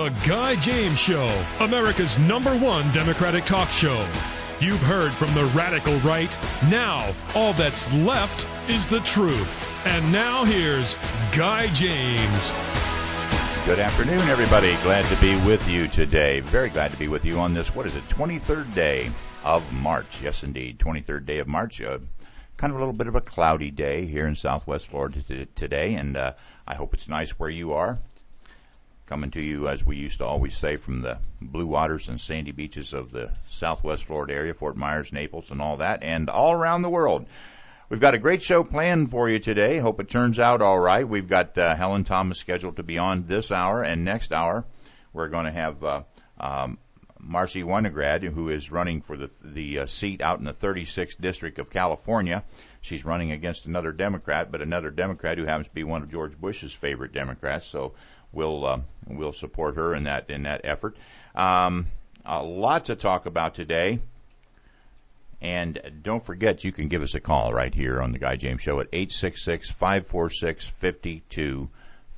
The Guy James Show, America's #1 Democratic talk show. You've heard from the radical right. Now, all that's left is the truth. And now here's Guy James. Good afternoon, everybody. Glad to be with you today. Very glad to be with you on this, 23rd day of March. Yes, indeed, 23rd day of March. Kind of a little bit of a cloudy day here in Southwest Florida today, and I hope it's nice where you are. Coming to you, as we used to always say, from the blue waters and sandy beaches of the Southwest Florida area, Fort Myers, Naples, and all that, and all around the world. We've got a great show planned for you today. Hope it turns out all right. We've got Helen Thomas scheduled to be on this hour, and next hour we're going to have Marcy Winograd, who is running for the seat out in the 36th District of California. She's running against another Democrat, but another Democrat who happens to be one of George Bush's favorite Democrats. So we'll support her in that effort. A lot to talk about today. And don't forget, you can give us a call right here on the Guy James Show at 866-546-5254.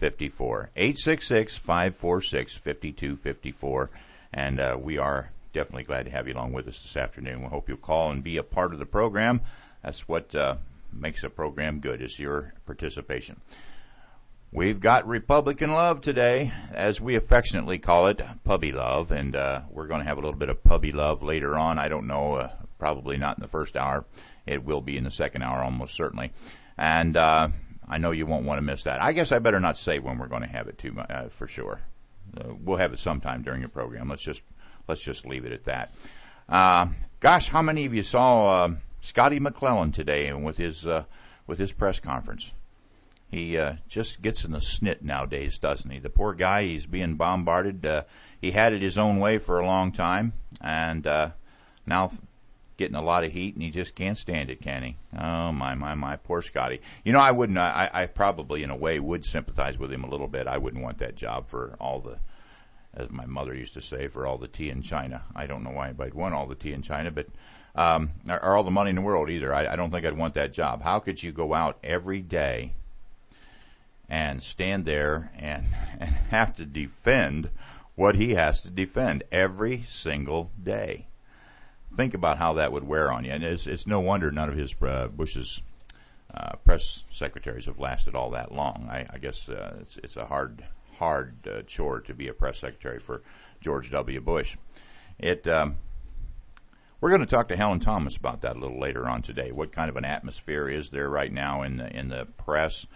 866-546-5254. And we are definitely glad to have you along with us this afternoon. We hope you'll call and be a part of the program. That's what makes a program good, is your participation. We've got Republican love today, as we affectionately call it, puppy love. And we're going to have a little bit of puppy love later on. I don't know, probably not in the first hour. It will be in the second hour, almost certainly. And I know you won't want to miss that. I guess I better not say when we're going to have it too much, for sure. We'll have it sometime during the program. Let's just leave it at that. Gosh, how many of you saw Scotty McClellan today with his press conference? He just gets in the snit nowadays, doesn't he? The poor guy, he's being bombarded. He had it his own way for a long time, and now getting a lot of heat, and he just can't stand it, can he? Oh, my, poor Scotty. You know, I probably, in a way, would sympathize with him a little bit. I wouldn't want that job for all the, as my mother used to say, for all the tea in China. I don't know why anybody'd want all the tea in China, but or all the money in the world either. I don't think I'd want that job. How could you go out every day and stand there and have to defend what he has to defend every single day? Think about how that would wear on you. And it's no wonder none of his Bush's press secretaries have lasted all that long. I guess it's a hard chore to be a press secretary for George W. Bush. We're going to talk to Helen Thomas about that a little later on today. What kind of an atmosphere is there right now in the press?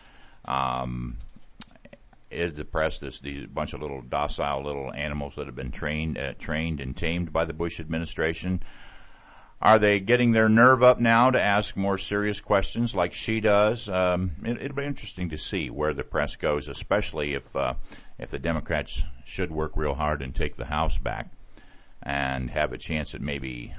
Is the press these bunch of little docile little animals that have been trained and tamed by the Bush administration? Are they getting their nerve up now to ask more serious questions like she does? It'll be interesting to see where the press goes, especially if the Democrats should work real hard and take the House back and have a chance at maybe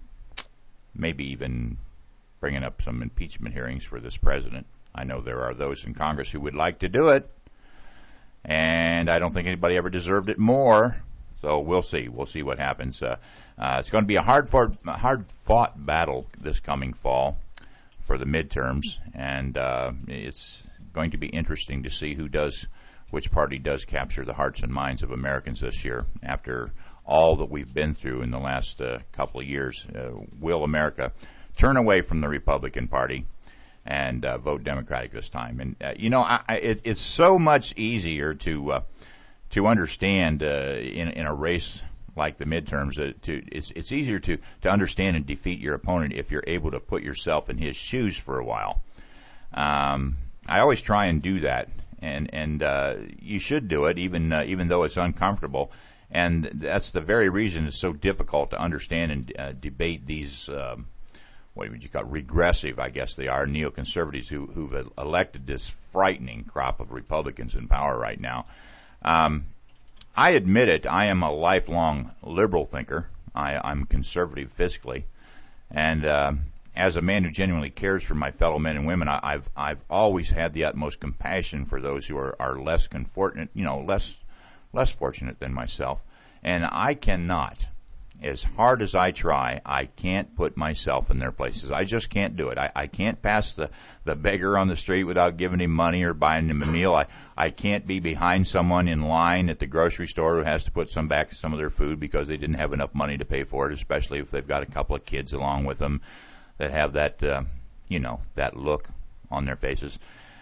even bringing up some impeachment hearings for this president. I know there are those in Congress who would like to do it, and I don't think anybody ever deserved it more. So we'll see. We'll see what happens. It's going to be a hard-fought battle this coming fall for the midterms, and it's going to be interesting to see which party does capture the hearts and minds of Americans this year. After all that we've been through in the last couple of years, will America turn away from the Republican Party and vote Democratic this time? And it's so much easier to understand in a race like the midterms. It's easier to understand and defeat your opponent if you're able to put yourself in his shoes for a while. I always try and do that, and you should do it even though it's uncomfortable. And that's the very reason it's so difficult to understand and debate these. What would you call it? Regressive, I guess they are, neoconservatives who've elected this frightening crop of Republicans in power right now. I admit it, I am a lifelong liberal thinker. I'm conservative fiscally. And as a man who genuinely cares for my fellow men and women, I've always had the utmost compassion for those who are less less fortunate than myself. And I cannot as hard as I try, I can't put myself in their places. I just can't do it. I can't pass the beggar on the street without giving him money or buying him a meal. I can't be behind someone in line at the grocery store who has to put back some of their food because they didn't have enough money to pay for it, especially if they've got a couple of kids along with them that have that, that look on their faces.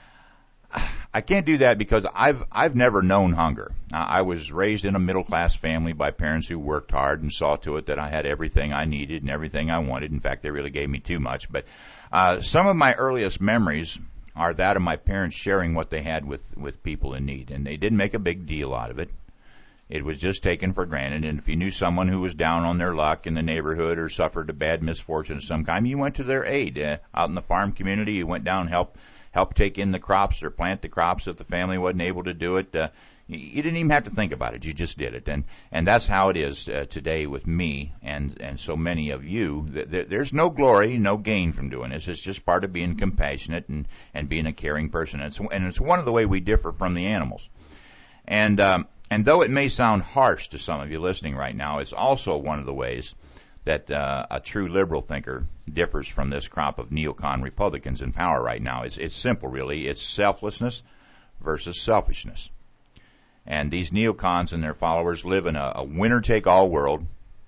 I can't do that because I've never known hunger. I was raised in a middle class family by parents who worked hard and saw to it that I had everything I needed and everything I wanted. In fact, they really gave me too much. But some of my earliest memories are that of my parents sharing what they had with people in need, and they didn't make a big deal out of it. It was just taken for granted, and if you knew someone who was down on their luck in the neighborhood or suffered a bad misfortune of some kind, you went to their aid. Out in the farm community, you went down and help take in the crops or plant the crops if the family wasn't able to do it. You didn't even have to think about it. You just did it. And that's how it is today with me and so many of you. There's no glory, no gain from doing this. It's just part of being compassionate and being a caring person. And it's one of the ways we differ from the animals. And though it may sound harsh to some of you listening right now, it's also one of the ways that a true liberal thinker differs from this crop of neocon Republicans in power right now. It's simple, really. It's selflessness versus selfishness. And these neocons and their followers live in a winner-take-all world,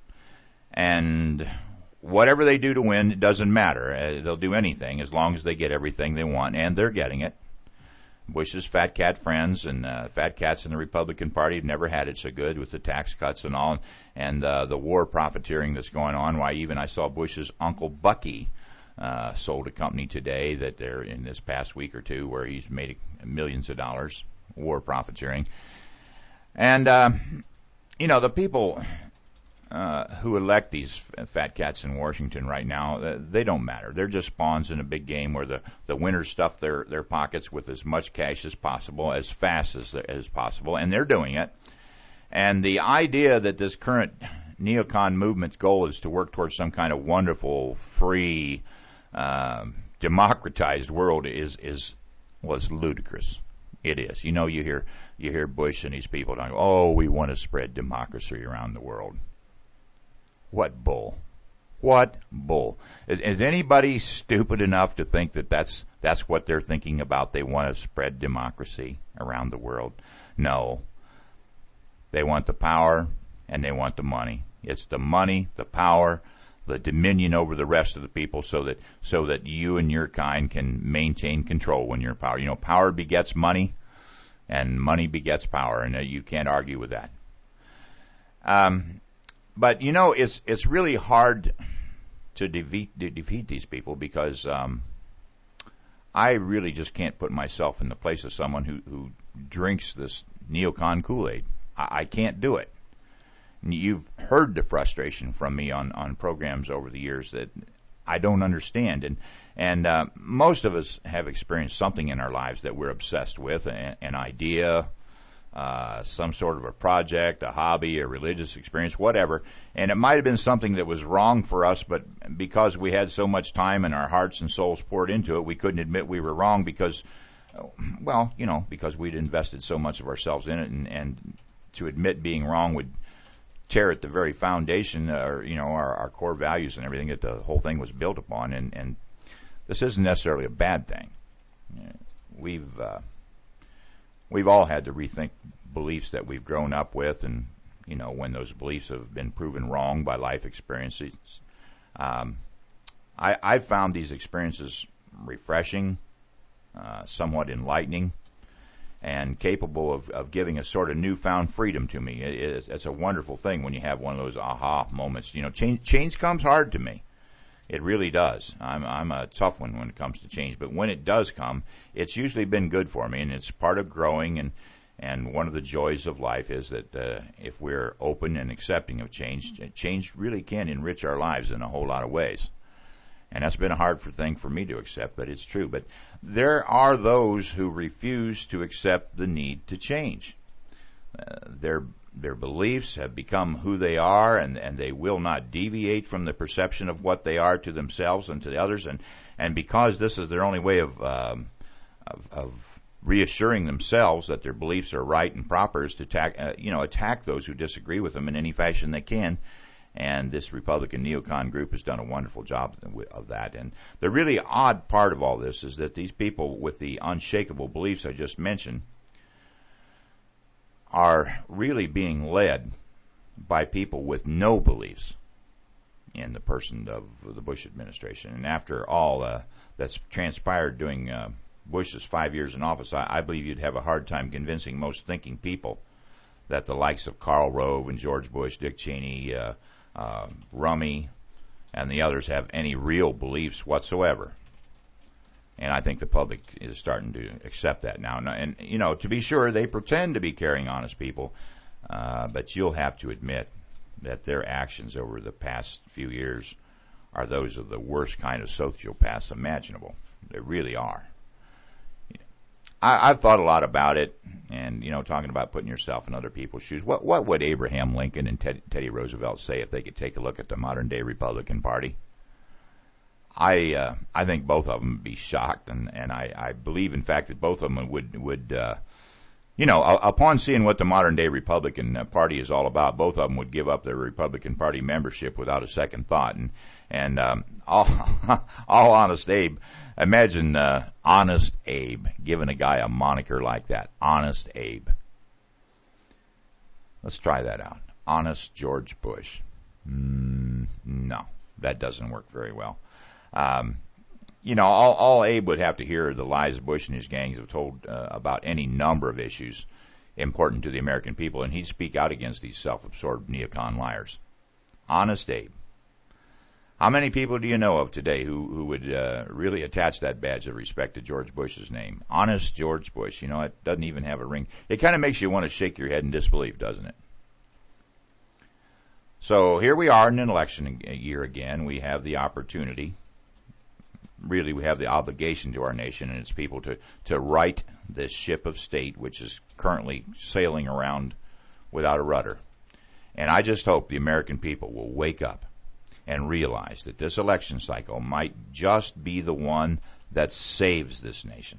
and whatever they do to win, it doesn't matter. They'll do anything as long as they get everything they want, and they're getting it. Bush's fat cat friends and fat cats in the Republican Party have never had it so good with the tax cuts and all, and the war profiteering that's going on. Why, even I saw Bush's Uncle Bucky sold a company today that they're in this past week or two where he's made millions of dollars, war profiteering. And, the people who elect these fat cats in Washington right now, they don't matter. They're just pawns in a big game where the winners stuff their pockets with as much cash as possible, as fast as possible, and they're doing it. And the idea that this current neocon movement's goal is to work towards some kind of wonderful, free, democratized world was ludicrous. It is. You hear Bush and these people talking, oh, we want to spread democracy around the world. What bull? What bull? Is anybody stupid enough to think that that's what they're thinking about? They want to spread democracy around the world. No. They want the power and they want the money. It's the money, the power, the dominion over the rest of the people so that you and your kind can maintain control when you're in power. Power begets money and money begets power, and you can't argue with that. But it's really hard to defeat these people because I really just can't put myself in the place of someone who drinks this neocon Kool-Aid. I can't do it. You've heard the frustration from me on programs over the years that I don't understand, and most of us have experienced something in our lives that we're obsessed with, an idea, some sort of a project, a hobby, a religious experience, whatever. And it might have been something that was wrong for us, but because we had so much time and our hearts and souls poured into it, we couldn't admit we were wrong because we'd invested so much of ourselves in it, and to admit being wrong would tear at the very foundation, our core values and everything that the whole thing was built upon. And this isn't necessarily a bad thing. We've all had to rethink beliefs that we've grown up with, and when those beliefs have been proven wrong by life experiences. I've found these experiences refreshing, somewhat enlightening, and capable of giving a sort of newfound freedom to me. It's a wonderful thing when you have one of those aha moments. Change comes hard to me. It really does. I'm a tough one when it comes to change, but when it does come, it's usually been good for me, and it's part of growing. And one of the joys of life is that if we're open and accepting of change really can enrich our lives in a whole lot of ways. And that's been a hard thing for me to accept, but it's true. But there are those who refuse to accept the need to change. Their beliefs have become who they are, and they will not deviate from the perception of what they are to themselves and to the others. And because this is their only way of reassuring themselves that their beliefs are right and proper, is to attack those who disagree with them in any fashion they can. And this Republican neocon group has done a wonderful job of that. And the really odd part of all this is that these people with the unshakable beliefs I just mentioned are really being led by people with no beliefs in the person of the Bush administration. And after all that's transpired during Bush's 5 years in office, I believe you'd have a hard time convincing most thinking people that the likes of Karl Rove and George Bush, Dick Cheney, Rummy, and the others have any real beliefs whatsoever. And I think the public is starting to accept that now. And, you know, to be sure, they pretend to be caring, honest people, but you'll have to admit that their actions over the past few years are those of the worst kind of sociopaths imaginable. They really are. I've thought a lot about it, and, you know, talking about putting yourself in other people's shoes. What would Abraham Lincoln and Teddy Roosevelt say if they could take a look at the modern-day Republican Party? I think both of them would be shocked, and I believe, in fact, that both of them would you know, upon seeing what the modern-day Republican Party is all about, both of them would give up their Republican Party membership without a second thought. And all honest Abe, imagine Honest Abe giving a guy a moniker like that, Honest Abe. Let's try that out. Honest George Bush. No, that doesn't work very well. You know, all Abe would have to hear are the lies Bush and his gangs have told about any number of issues important to the American people, and he'd speak out against these self-absorbed neocon liars. Honest Abe. How many people do you know of today who would really attach that badge of respect to George Bush's name? Honest George Bush. You know, it doesn't even have a ring. It kind of makes you want to shake your head in disbelief, doesn't it? So here we are in an election year again. We have the opportunity. Really, we have the obligation to our nation and its people to right this ship of state, which is currently sailing around without a rudder. And I just hope the American people will wake up and realize that this election cycle might just be the one that saves this nation.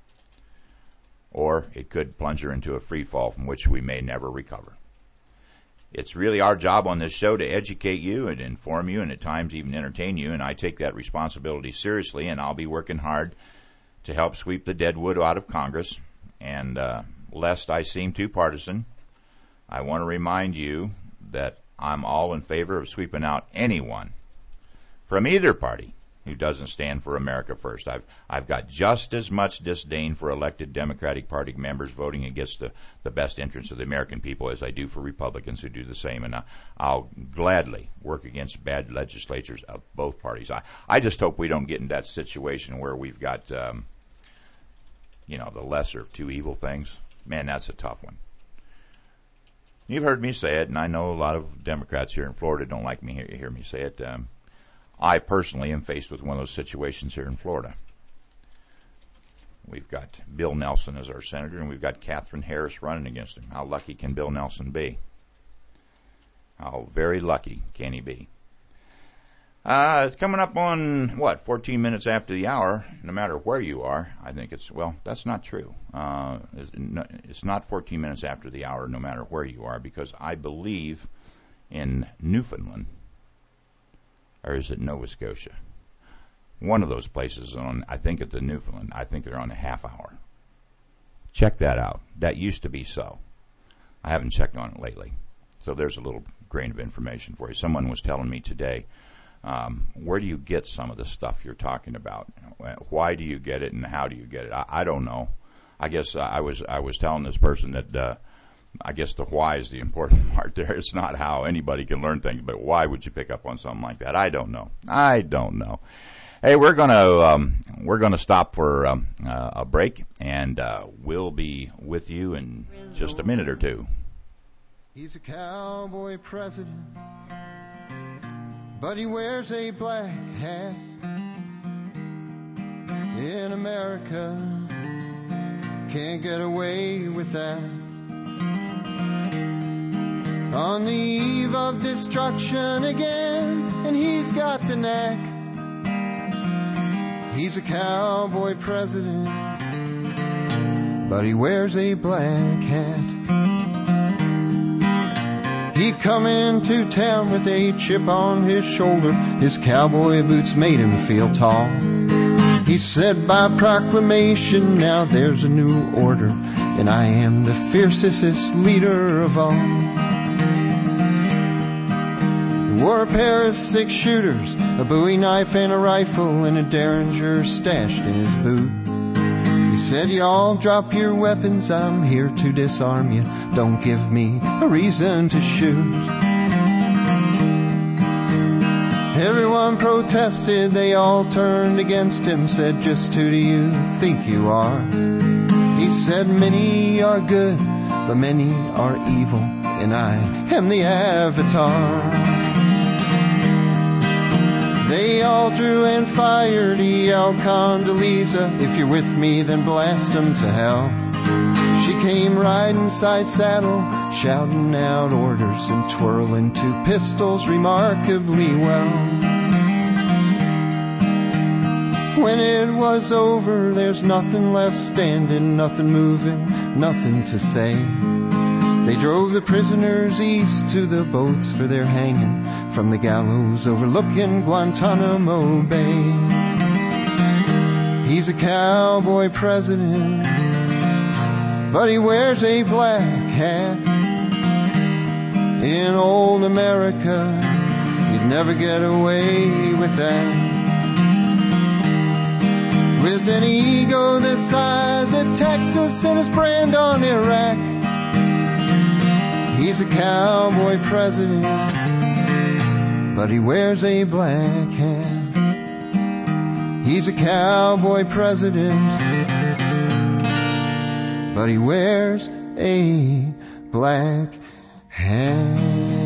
Or it could plunge her into a free fall from which we may never recover. It's really our job on this show to educate you and inform you and at times even entertain you, and I take that responsibility seriously, and I'll be working hard to help sweep the deadwood out of Congress. And lest I seem too partisan, I want to remind you that I'm all in favor of sweeping out anyone from either party who doesn't stand for America first. I've got just as much disdain for elected Democratic Party members voting against the best interests of the American people as I do for Republicans who do the same, and I'll gladly work against bad legislatures of both parties. I just hope we don't get in that situation where we've got, you know, the lesser of two evil things. Man, that's a tough one. You've heard me say it, and I know a lot of Democrats here in Florida don't like me hear me say it. I personally am faced with one of those situations here in Florida. We've got Bill Nelson as our senator, and we've got Catherine Harris running against him. How lucky can Bill Nelson be? How very lucky can he be? It's coming up on, 14 minutes after the hour, no matter where you are. I think that's not true. It's not 14 minutes after the hour, no matter where you are, because I believe in Newfoundland. Or is it Nova Scotia? One of those places I think at the Newfoundland, I think they're on a half hour. Check that out. That used to be so. I haven't checked on it lately. So there's a little grain of information for you. Someone was telling me today, where do you get some of the stuff you're talking about? Why do you get it and how do you get it? I don't know. I guess I was telling this person that I guess the why is the important part there. It's not how anybody can learn things, but why would you pick up on something like that? I don't know. Hey, we're gonna stop for a break, and we'll be with you in just a minute or two. He's a cowboy president, but he wears a black hat. In America, can't get away with that. On the eve of destruction again, and he's got the knack. He's a cowboy president, but he wears a black hat. He come into town with a chip on his shoulder. His cowboy boots made him feel tall. He said, by proclamation, now there's a new order, and I am the fiercest leader of all. He wore a pair of 6-shooters, a Bowie knife and a rifle, and a Derringer stashed in his boot. He said, y'all drop your weapons, I'm here to disarm you. Don't give me a reason to shoot. Everyone protested, they all turned against him, said, just who do you think you are? He said, many are good, but many are evil, and I am the Avatar. They all drew and fired, he yelled, Condoleezza, if you're with me, then blast 'em to hell. She came riding side saddle, shouting out orders and twirling 2 pistols remarkably well. When it was over, there's nothing left standing, nothing moving, nothing to say. They drove the prisoners east to the boats for their hanging from the gallows overlooking Guantanamo Bay. He's a cowboy president, but he wears a black hat. In old America, you'd never get away with that. With an ego the size of Texas and his brand on Iraq, he's a cowboy president, but he wears a black hat. He's a cowboy president, but he wears a black hat.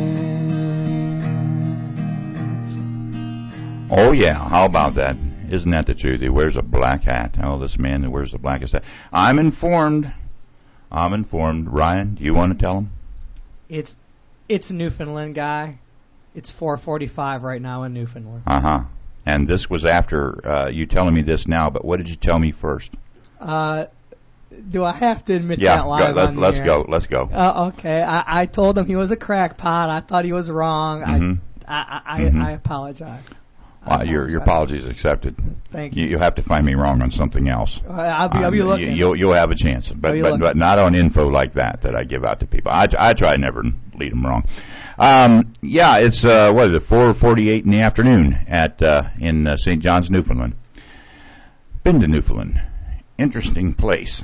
Oh, yeah. How about that? Isn't that the truth? He wears a black hat. Oh, this man that wears the blackest hat. I'm informed. Ryan, do you want to tell him? It's a Newfoundland guy. It's 4:45 right now in Newfoundland. Uh-huh. And this was after you telling me this now, but what did you tell me first? Do I have to admit that live on the air? Let's go. Okay. I told him he was a crackpot. I thought he was wrong. Mm-hmm. I apologize. Your apologies accepted. Thank you. You have to find me wrong on something else. I'll be looking. You'll have a chance, but not on info like that I give out to people. I try to never lead them wrong. It's 4:48 in the afternoon in St. John's, Newfoundland. Been to Newfoundland, interesting place.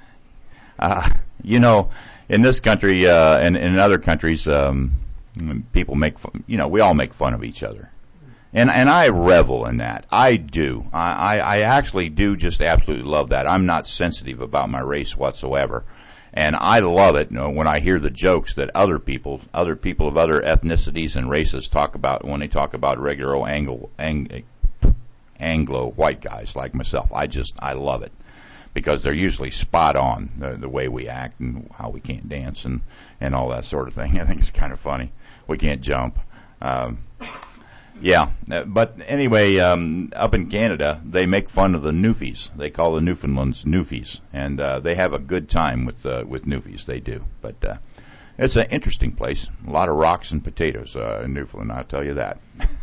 In this country and in other countries, people make fun. We all make fun of each other. And I revel in that. I do. I actually do just absolutely love that. I'm not sensitive about my race whatsoever. And I love it when I hear the jokes that other people of other ethnicities and races talk about when they talk about regular old Anglo white guys like myself. I love it because they're usually spot on the way we act and how we can't dance and all that sort of thing. I think it's kind of funny. We can't jump. But anyway, up in Canada, they make fun of the Newfies. They call the Newfoundlands Newfies, and they have a good time with Newfies. They do, but it's an interesting place. A lot of rocks and potatoes in Newfoundland, I'll tell you that.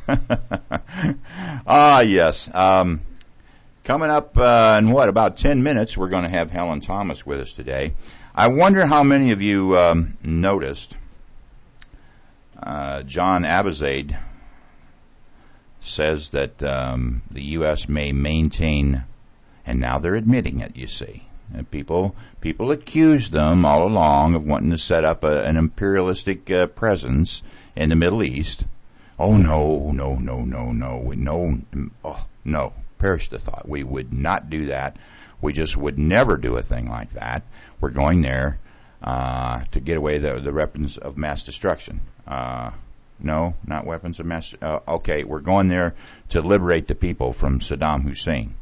Yes. Coming up in about 10 minutes, we're going to have Helen Thomas with us today. I wonder how many of you noticed John Abizaid says that the U.S. may maintain, and now they're admitting it, you see. And people accused them all along of wanting to set up an imperialistic presence in the Middle East. Oh, no. Perish the thought. We would not do that. We just would never do a thing like that. We're going there to get away the weapons of mass destruction. No, not weapons of mass. Okay, we're going there to liberate the people from Saddam Hussein.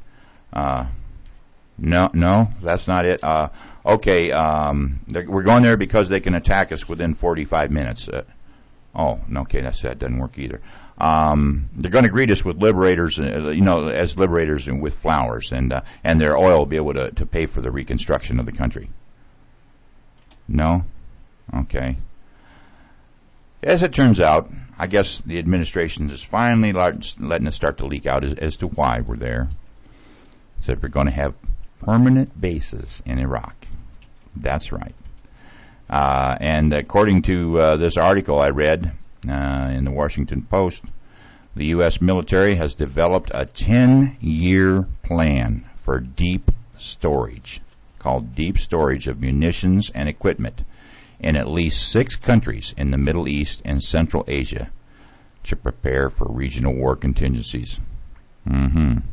No, that's not it. Okay, we're going there because they can attack us within 45 minutes. Okay, that doesn't work either. They're going to greet us with liberators, as liberators and with flowers, and their oil will be able to pay for the reconstruction of the country. No? Okay. As it turns out, I guess the administration is finally letting us start to leak out as to why we're there. Said we're going to have permanent bases in Iraq. That's right. And according to this article I read in the Washington Post, the U.S. military has developed a 10-year plan for deep storage, called deep storage of munitions and equipment, in at least 6 countries in the Middle East and Central Asia to prepare for regional war contingencies. The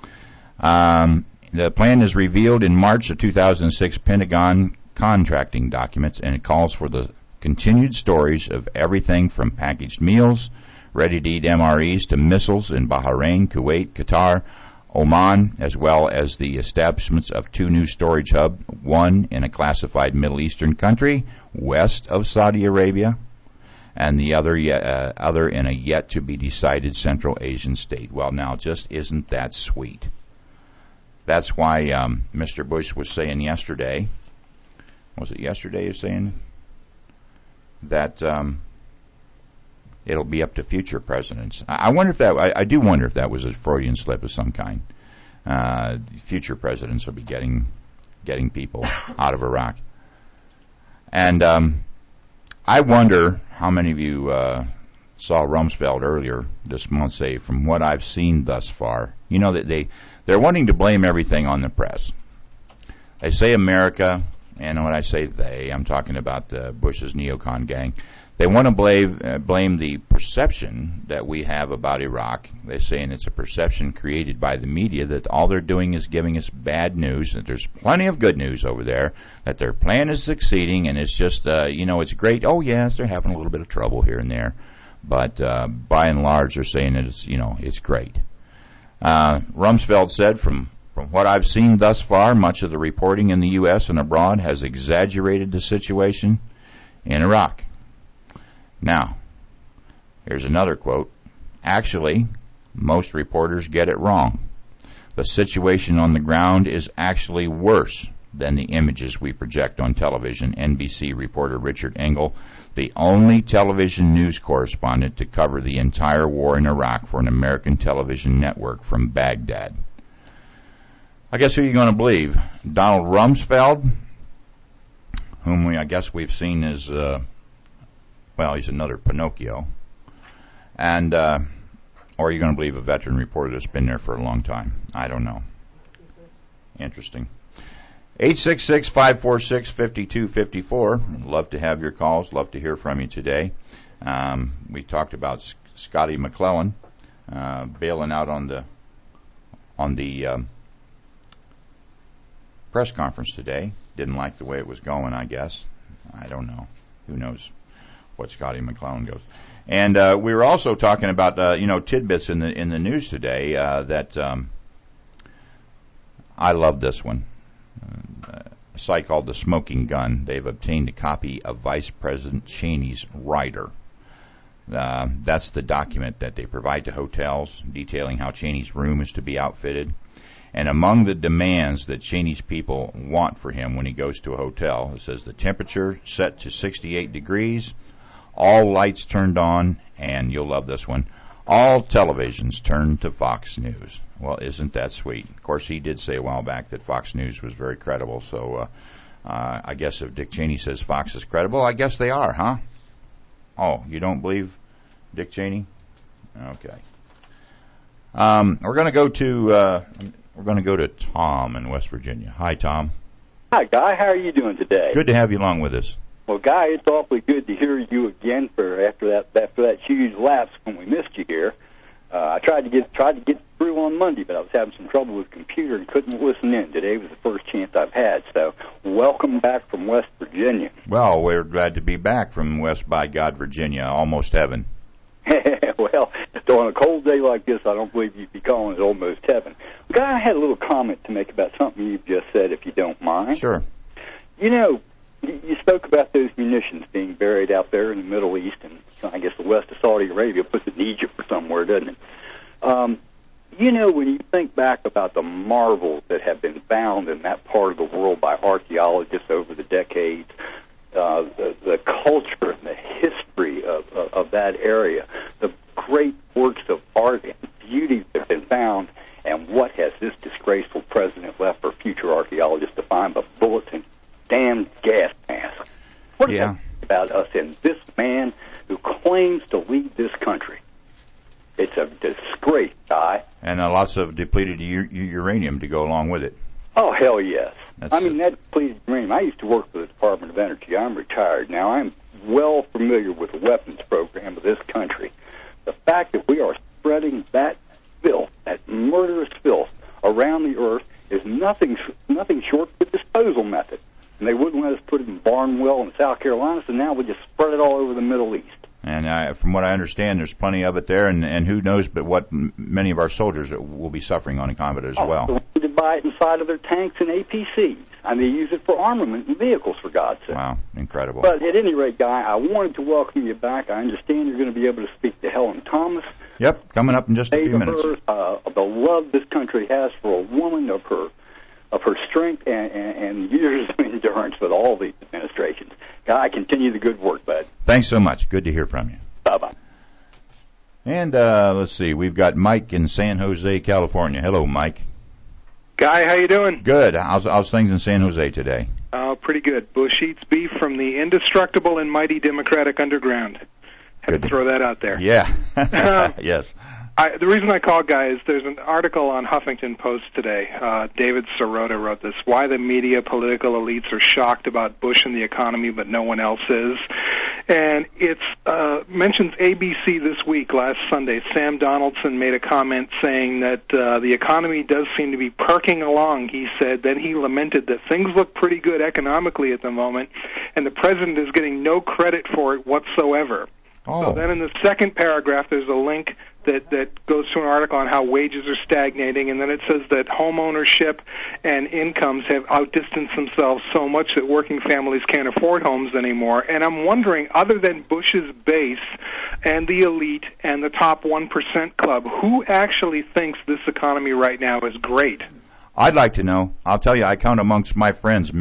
plan is revealed in March of 2006 Pentagon contracting documents, and it calls for the continued storage of everything from packaged meals, ready-to-eat MREs, to missiles in Bahrain, Kuwait, Qatar, Oman, as well as the establishments of 2 new storage hubs, one in a classified Middle Eastern country west of Saudi Arabia, and the other in a yet-to-be-decided Central Asian state. Well, now, just isn't that sweet? That's why Mr. Bush was saying yesterday, was it yesterday he was saying, that it'll be up to future presidents. I wonder if that, I do wonder if that was a Freudian slip of some kind. Future presidents will be getting people out of Iraq. And I wonder how many of you saw Rumsfeld earlier this month say, from what I've seen thus far, you know, that they're wanting to blame everything on the press. They say America, and when I say they, I'm talking about Bush's neocon gang. They want to blame the perception that we have about Iraq. They're saying it's a perception created by the media that all they're doing is giving us bad news, that there's plenty of good news over there, that their plan is succeeding, and it's just, it's great. Oh, yes, they're having a little bit of trouble here and there. But by and large, they're saying that it's great. Rumsfeld said, from what I've seen thus far, much of the reporting in the U.S. and abroad has exaggerated the situation in Iraq. Now, here's another quote. Actually, most reporters get it wrong. The situation on the ground is actually worse than the images we project on television, NBC reporter Richard Engel, the only television news correspondent to cover the entire war in Iraq for an American television network from Baghdad. I guess who are you going to believe? Donald Rumsfeld, whom I guess we've seen as, he's another Pinocchio. And, or are you going to believe a veteran reporter that's been there for a long time? I don't know. Interesting. 866-546-5254. Love to have your calls. Love to hear from you today. We talked about Scotty McClellan bailing out on the press conference today. Didn't like the way it was going, I guess. I don't know. Who knows what Scotty McClellan goes. And we were also talking about tidbits in the news today that I love this one. A site called The Smoking Gun. They've obtained a copy of Vice President Cheney's rider. That's the document that they provide to hotels detailing how Cheney's room is to be outfitted. And among the demands that Cheney's people want for him when he goes to a hotel, it says the temperature set to 68 degrees, all lights turned on, and you'll love this one, all televisions turned to Fox News. Well, isn't that sweet? Of course, he did say a while back that Fox News was very credible, so I guess if Dick Cheney says Fox is credible, I guess they are, huh? Oh, you don't believe Dick Cheney? Okay. We're going to go to Tom in West Virginia. Hi, Tom. Hi, Guy. How are you doing today? Good to have you along with us. Well, Guy, it's awfully good to hear you again after that huge lapse when we missed you here. I tried to get through on Monday, but I was having some trouble with the computer and couldn't listen in. Today was the first chance I've had. So, welcome back from West Virginia. Well, we're glad to be back from West by God, Virginia, almost heaven. Well, so on a cold day like this, I don't believe you'd be calling it almost heaven. Guy, I had a little comment to make about something you've just said, if you don't mind. Sure. You spoke about those munitions being buried out there in the Middle East, and I guess the west of Saudi Arabia puts it in Egypt or somewhere, doesn't it? When you think back about the marvels that have been found in that part of the world by archaeologists over the decades, the culture and the history history of that area, the great works of art and beauty that have been found, and what has this disgraceful president left for future archaeologists to find but bullets and damn gas masks? What is that about us and this man who claims to lead this country? It's a disgrace, Guy. And lots of depleted uranium to go along with it. Oh, hell yes. That depleted uranium. I used to work for the Department of Energy. I'm retired now. I'm well familiar with the weapons program of this country. The fact that we are spreading that filth, that murderous filth, around the earth is nothing short of the disposal method. And they wouldn't let us put it in Barnwell in South Carolina, so now we just spread it all over the Middle East. And from what I understand, there's plenty of it there, and who knows but what many of our soldiers will be suffering on account of it as well. So they buy it inside of their tanks and APCs. I mean, they use it for armament and vehicles, for God's sake. Wow, incredible. But at any rate, Guy, I wanted to welcome you back. I understand you're going to be able to speak to Helen Thomas. Yep, coming up in just a few minutes. The love this country has for a woman of her strength and years of endurance with all these administrations. Guy, continue the good work, bud. Thanks so much. Good to hear from you. Bye-bye. And let's see, we've got Mike in San Jose, California. Hello, Mike. Guy, how you doing? Good. How's things in San Jose today? Pretty good. Bush eats beef from the indestructible and mighty Democratic underground. Had to throw that out there. Yeah. Yes. The reason I called, guys, there's an article on Huffington Post today. David Sirota wrote this, Why the Media Political Elites Are Shocked About Bush and the Economy, But No One Else Is. And it mentions ABC this week, last Sunday. Sam Donaldson made a comment saying that the economy does seem to be perking along, he said. Then he lamented that things look pretty good economically at the moment, and the president is getting no credit for it whatsoever. Oh. So then in the second paragraph, there's a link that goes to an article on how wages are stagnating, and then it says that home ownership and incomes have outdistanced themselves so much that working families can't afford homes anymore. And I'm wondering, other than Bush's base and the elite and the top 1% club, who actually thinks this economy right now is great? I'd like to know. I'll tell you, I count amongst my friends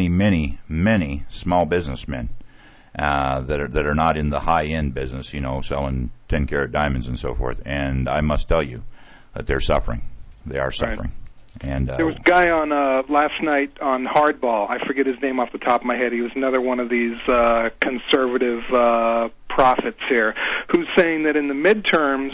many small businessmen that are not in the high-end business, selling 10-carat diamonds and so forth. And I must tell you that they're suffering. They are suffering. Right. And there was a guy on last night on Hardball. I forget his name off the top of my head. He was another one of these conservative prophets here, who's saying that in the midterms,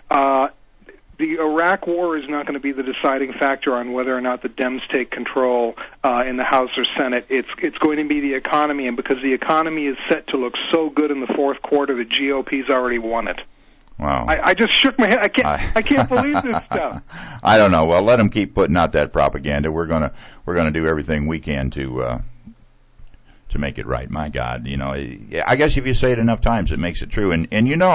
the Iraq war is not going to be the deciding factor on whether or not the Dems take control in the House or Senate. It's going to be the economy, and because the economy is set to look so good in the fourth quarter, the GOP's already won it. Wow! I just shook my head. I can't believe this stuff. I don't know. Well, let them keep putting out that propaganda. We're gonna do everything we can to make it right. My God, I guess if you say it enough times, it makes it true. And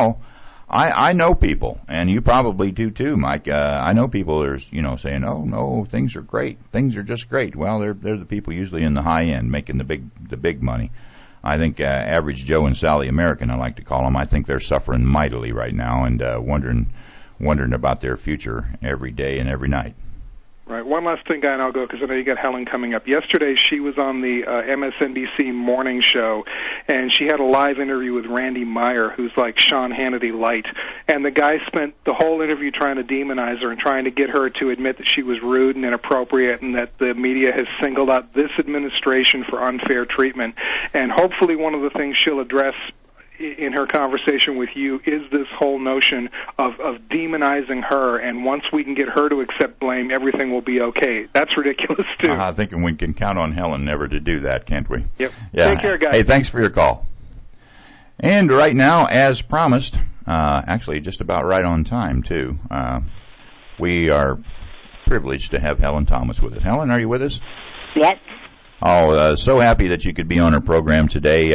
I know people, and you probably do too, Mike. I know people that are, saying, "Oh no, things are great. Things are just great." Well, they're the people usually in the high end making the big money. I think average Joe and Sally American, I like to call them. I think they're suffering mightily right now and wondering about their future every day and every night. Right. One last thing, Guy, and I'll go because I know you got Helen coming up. Yesterday, she was on the MSNBC morning show, and she had a live interview with Randy Meyer, who's like Sean Hannity light. And the guy spent the whole interview trying to demonize her and trying to get her to admit that she was rude and inappropriate and that the media has singled out this administration for unfair treatment. And hopefully one of the things she'll address in her conversation with you is this whole notion of demonizing her, and once we can get her to accept blame, everything will be okay. That's ridiculous, too. I think we can count on Helen never to do that, can't we? Yep. Yeah. Take care, guys. Hey, thanks for your call. And right now, as promised, actually just about right on time, too, we are privileged to have Helen Thomas with us. Helen, are you with us? Yes. Oh, so happy that you could be on our program today.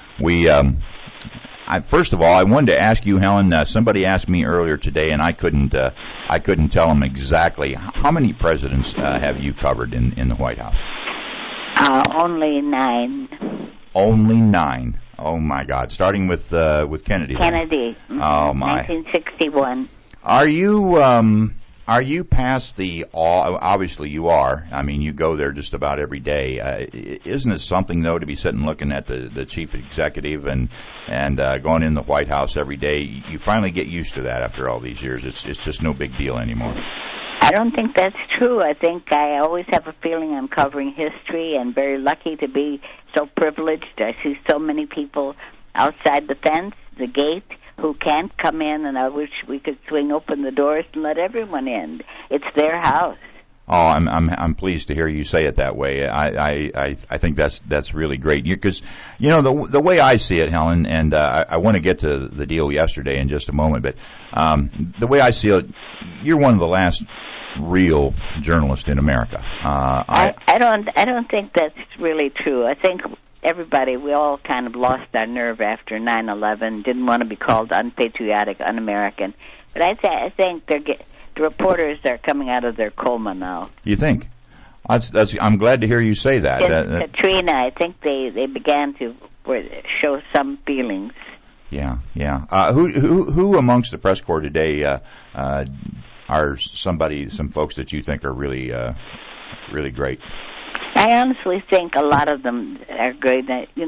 First of all, I wanted to ask you, Helen. Somebody asked me earlier today, and I couldn't tell them exactly how many presidents have you covered in the White House. Only 9. Only 9. Oh my God! Starting with Kennedy. Kennedy. Oh my. 1961. Are Are you past the awe? Obviously, you are. I mean, you go there just about every day. Isn't it something though to be sitting looking at the chief executive and going in the White House every day? You finally get used to that after all these years. It's just no big deal anymore. I don't think that's true. I think I always have a feeling I'm covering history, and very lucky to be so privileged. I see so many people outside the fence, the gate, who can't come in, and I wish we could swing open the doors and let everyone in. It's their house. Oh, I'm pleased to hear you say it that way. I think that's really great. Because the way I see it, Helen, and I want to get to the deal yesterday in just a moment, but the way I see it, you're one of the last real journalists in America. I don't think that's really true. I think everybody, we all kind of lost our nerve after 9/11, didn't want to be called unpatriotic, un-American. But I think the reporters are coming out of their coma now. You think? I'm glad to hear you say that. Katrina, I think they began to show some feelings. Yeah. Who amongst the press corps today are some folks that you think are really really great? I honestly think a lot of them are good.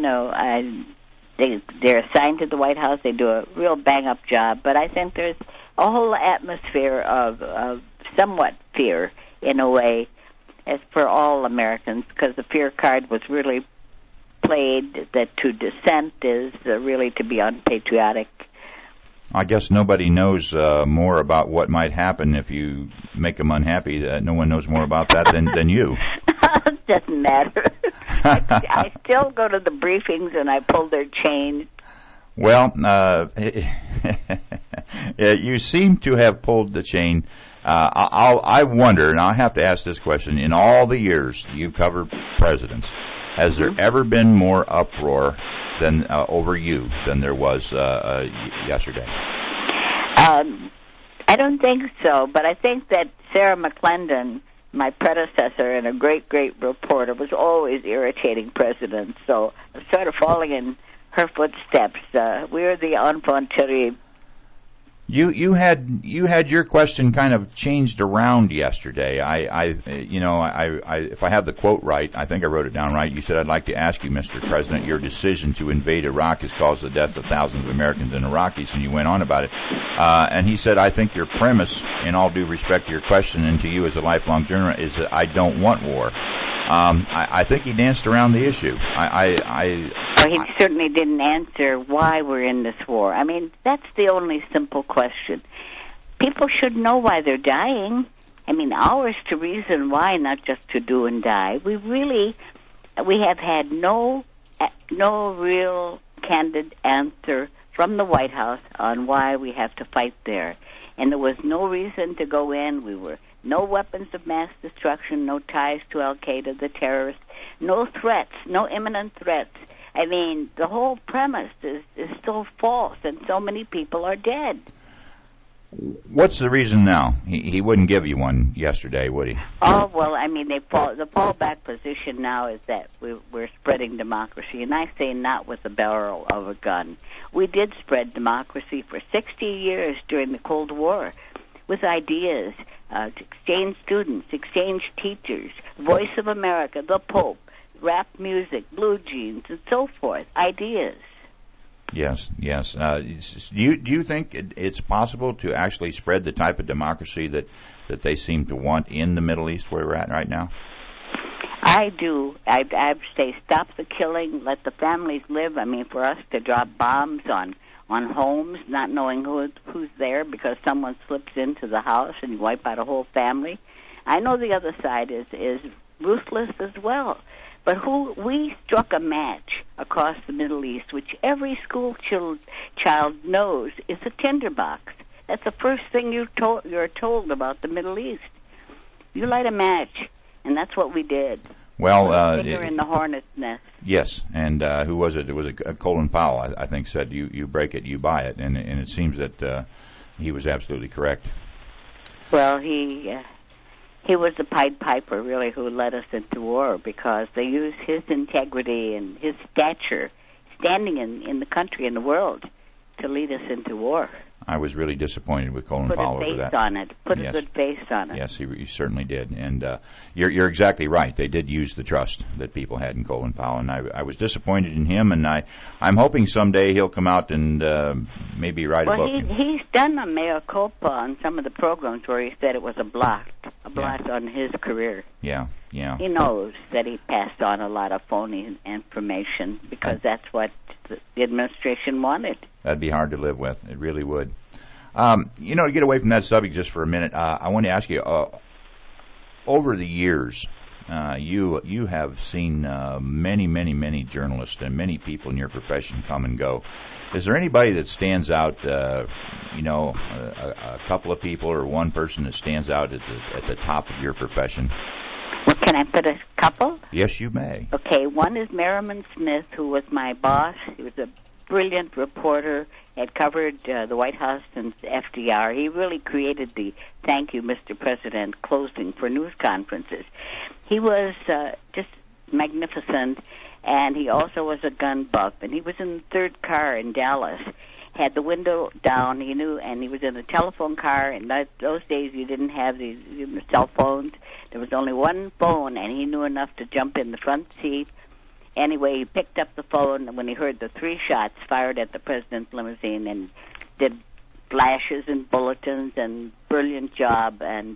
They're assigned to the White House. They do a real bang-up job. But I think there's a whole atmosphere of somewhat fear, in a way, as for all Americans, because the fear card was really played that to dissent is really to be unpatriotic. I guess nobody knows more about what might happen if you make them unhappy. No one knows more about that than you. It doesn't matter. I still go to the briefings and I pull their chain. Well, you seem to have pulled the chain. I wonder, and I'll have to ask this question, in all the years you've covered presidents, has there ever been more uproar than over you than there was yesterday? I don't think so, but I think that Sarah McClendon, my predecessor and a great reporter, was always irritating presidents, so I'm sort of falling in her footsteps. We're the enfant terrible. You had your question kind of changed around yesterday. If I have the quote right, I think I wrote it down right. You said, "I'd like to ask you, Mr. President, your decision to invade Iraq has caused the death of thousands of Americans and Iraqis," and you went on about it. And he said, "I think your premise, in all due respect to your question and to you as a lifelong journalist, is that I don't want war." I think he danced around the issue. He certainly didn't answer why we're in this war. I mean, that's the only simple question. People should know why they're dying. I mean, ours to reason why, not just to do and die. We have had no real candid answer from the White House on why we have to fight there. And there was no reason to go in. No weapons of mass destruction, no ties to Al-Qaeda, the terrorists, no threats, no imminent threats. I mean, the whole premise is so false, and so many people are dead. What's the reason now? He wouldn't give you one yesterday, would he? Oh, well, I mean, the fallback position now is that we're spreading democracy, and I say not with the barrel of a gun. We did spread democracy for 60 years during the Cold War with ideas, to exchange students, exchange teachers, Voice of America, the Pope, rap music, blue jeans, and so forth, ideas. Yes. Do you think it's possible to actually spread the type of democracy that they seem to want in the Middle East where we're at right now? I do. I'd say stop the killing, let the families live. I mean, for us to drop bombs on homes, not knowing who's there because someone slips into the house and you wipe out a whole family. I know the other side is ruthless as well. But we struck a match across the Middle East, which every school child knows is a tinderbox. That's the first thing you're told about the Middle East. You light a match, and that's what we did. Well, finger in the hornet's nest. Yes, and who was it? It was Colin Powell, I think, said, "You break it, you buy it," and it seems that he was absolutely correct. Well, he was the Pied Piper, really, who led us into war because they used his integrity and his stature, standing in the country and the world, to lead us into war. I was really disappointed with Colin Put Powell a over that. face on it. Put Yes. a good face on it. Yes, he certainly did. And you're exactly right. They did use the trust that people had in Colin Powell, and I was disappointed in him. And I'm hoping someday he'll come out and maybe write a book. Well, he's done a mea culpa on some of the programs where he said it was a blot on his career. Yeah. He knows that he passed on a lot of phony information because that's what the administration wanted. That'd be hard to live with. It really would. To get away from that subject just for a minute, I want to ask you, over the years, you have seen many journalists and many people in your profession come and go. Is there anybody that stands out, a couple of people or one person that stands out at the top of your profession? Well, can I put a couple? Yes, you may. Okay, one is Merriman Smith, who was my boss. He was a brilliant reporter, had covered the White House since FDR. He really created the "Thank you, Mr. President" closing for news conferences. He was just magnificent, and he also was a gun buff. And he was in the third car in Dallas, had the window down. He knew, and he was in a telephone car. And those days, you didn't have these cell phones. There was only one phone, and he knew enough to jump in the front seat. Anyway, he picked up the phone when he heard the 3 shots fired at the president's limousine and did flashes and bulletins and brilliant job. And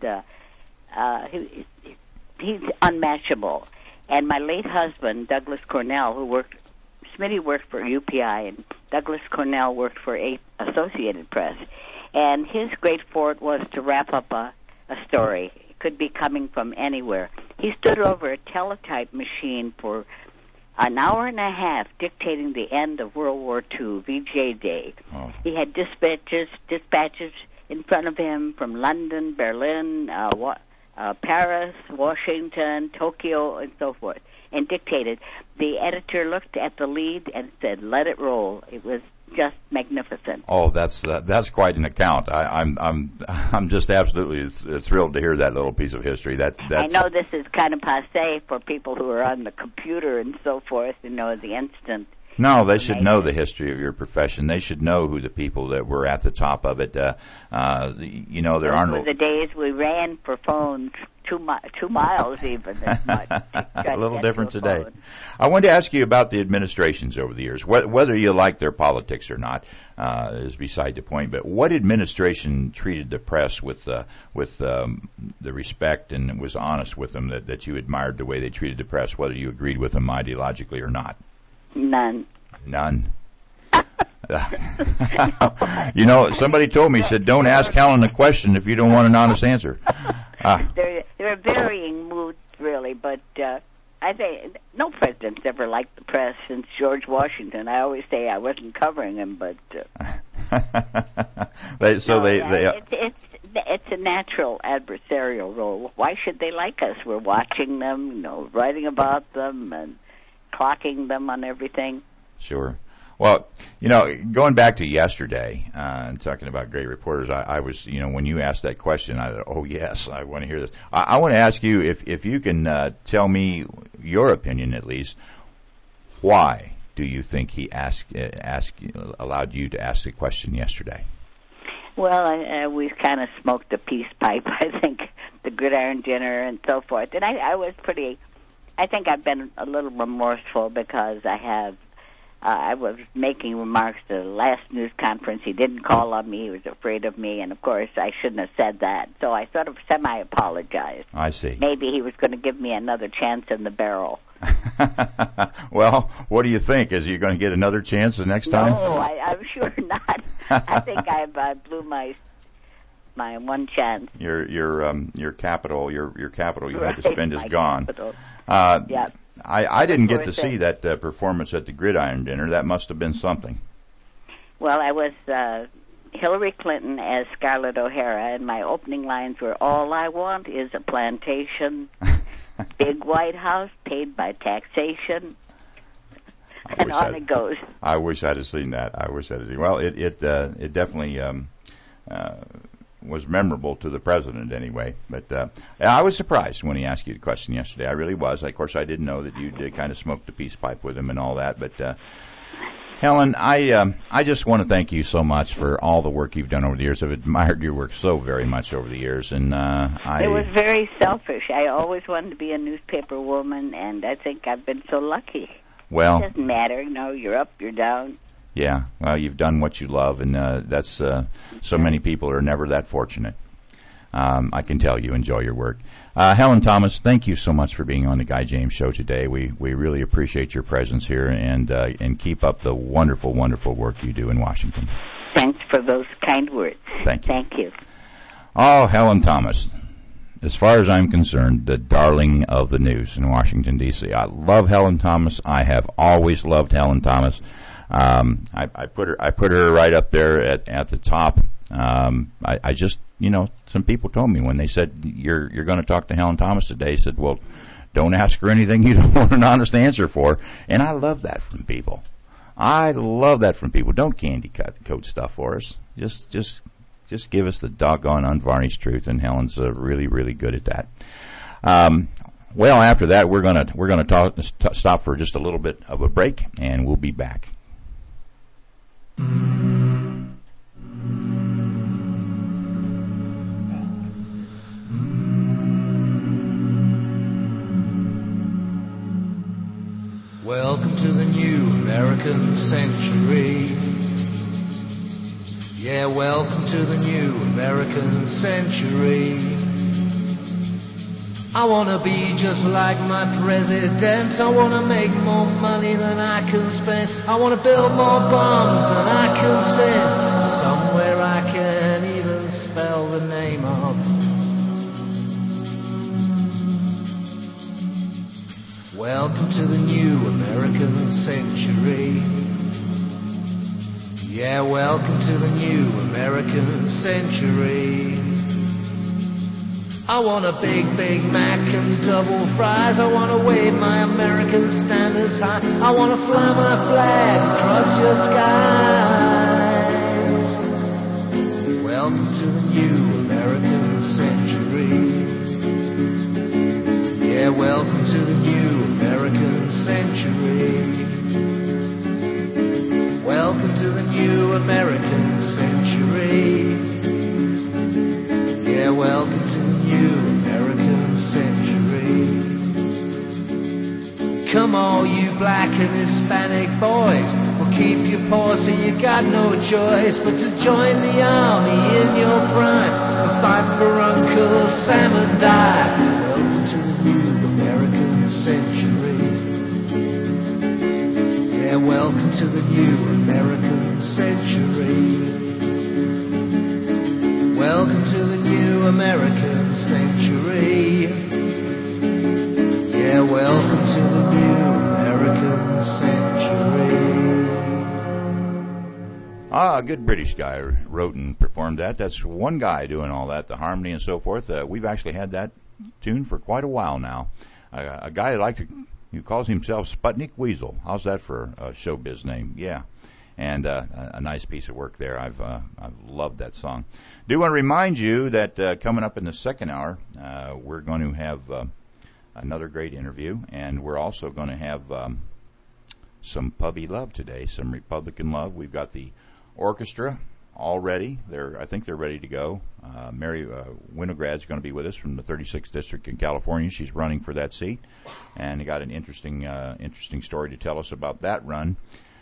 he's unmatchable. And my late husband, Douglas Cornell, Smitty worked for UPI, and Douglas Cornell worked for Associated Press. And his great forte was to wrap up a story. It could be coming from anywhere. He stood over a teletype machine for an hour and a half dictating the end of World War II, VJ Day. Oh. He had dispatches in front of him from London, Berlin, Paris, Washington, Tokyo, and so forth, and dictated. The editor looked at the lead and said, "Let it roll." It was just magnificent. Oh, that's quite an account. I'm just absolutely thrilled to hear that little piece of history. That's I know this is kind of passé for people who are on the computer and so forth, the instant. No, they should know the history of your profession. They should know who the people that were at the top of it. There aren't. Those were the days we ran for phones 2 miles even. As much, a little different today. I wanted to ask you about the administrations over the years. Whether you like their politics or not is beside the point. But what administration treated the press with the respect and was honest with them that you admired the way they treated the press, whether you agreed with them ideologically or not? None. Somebody told me, said, don't ask Helen a question if you don't want an honest answer. There are varying moods, really, but I think no president's ever liked the press since George Washington. I always say I wasn't covering him, but it's a natural adversarial role. Why should they like us? We're watching them, writing about them and clocking them on everything. Sure. Well, going back to yesterday, and talking about great reporters, I was, when you asked that question, I thought, oh yes, I want to hear this. I want to ask you if you can tell me your opinion at least. Why do you think he allowed you to ask the question yesterday? Well, we kind of smoked a peace pipe. I think the gridiron dinner and so forth, and I think I've been a little remorseful because I was making remarks at the last news conference. He didn't call on me. He was afraid of me. And, of course, I shouldn't have said that. So I sort of semi-apologized. I see. Maybe he was going to give me another chance in the barrel. Well, what do you think? Is he going to get another chance the next time? No, I'm sure not. I think I blew my one chance. Your capital you had to spend is gone. Yeah. I didn't get to see that performance at the gridiron dinner. That must have been something. Well, I was Hillary Clinton as Scarlett O'Hara, and my opening lines were, "All I want is a plantation, big White House paid by taxation," and on it goes. I wish I'd have seen that. Well, it definitely was memorable to the president anyway. But I was surprised when he asked you the question yesterday. I really was. Of course, I didn't know that you kind of smoked the peace pipe with him and all that. But Helen, I just want to thank you so much for all the work you've done over the years. I've admired your work so very much over the years, and It was very selfish. I always wanted to be a newspaper woman, and I think I've been so lucky. Well, it doesn't matter. You're up, you're down. Yeah, well, you've done what you love, and that's so many people are never that fortunate. I can tell you enjoy your work. Helen Thomas, thank you so much for being on the Guy James Show today. We really appreciate your presence here, and keep up the wonderful, wonderful work you do in Washington. Thanks for those kind words. Thank you. Thank you. Oh, Helen Thomas, as far as I'm concerned, the darling of the news in Washington, D.C. I love Helen Thomas. I have always loved Helen Thomas. I put her right up there at the top. I just, some people told me when they said you're going to talk to Helen Thomas today, said, well, don't ask her anything you don't want an honest answer for. And I love that from people. Don't candy coat stuff for us. Just give us the doggone unvarnished truth. And Helen's really, really good at that. Well, after that, we're gonna stop for just a little bit of a break, and we'll be back. Welcome to the new American century. Yeah, welcome to the new American century. I wanna be just like my president. I wanna make more money than I can spend. I wanna build more bombs than I can send to somewhere I can't even spell the name of. Welcome to the new American century. Yeah, welcome to the new American century. I want a Big Mac and double fries. I want to wave my American standards high. I want to fly my flag across your sky. Welcome to the new American century. Yeah, welcome to the new American century. Welcome to the new American century. Yeah, welcome to the new American century. Come on, you black and Hispanic boys. Well, keep your paws so you got no choice but to join the army in your prime and fight for Uncle Sam and die. Welcome to the new American century. Yeah, welcome to the new American century. Welcome to the new American century. Yeah, welcome to the new American century. A good British guy wrote and performed that. That's one guy doing all that, the harmony and so forth. We've actually had that tune for quite a while now. A guy who calls himself Sputnik Weasel. How's that for a showbiz name? Yeah. And a nice piece of work there. I've loved that song. Do want to remind you that coming up in the second hour, we're going to have another great interview, and we're also going to have some puppy love today, some Republican love. We've got the orchestra all ready. I think they're ready to go. Mary Winograd's going to be with us from the 36th District in California. She's running for that seat, and got an interesting story to tell us about that run.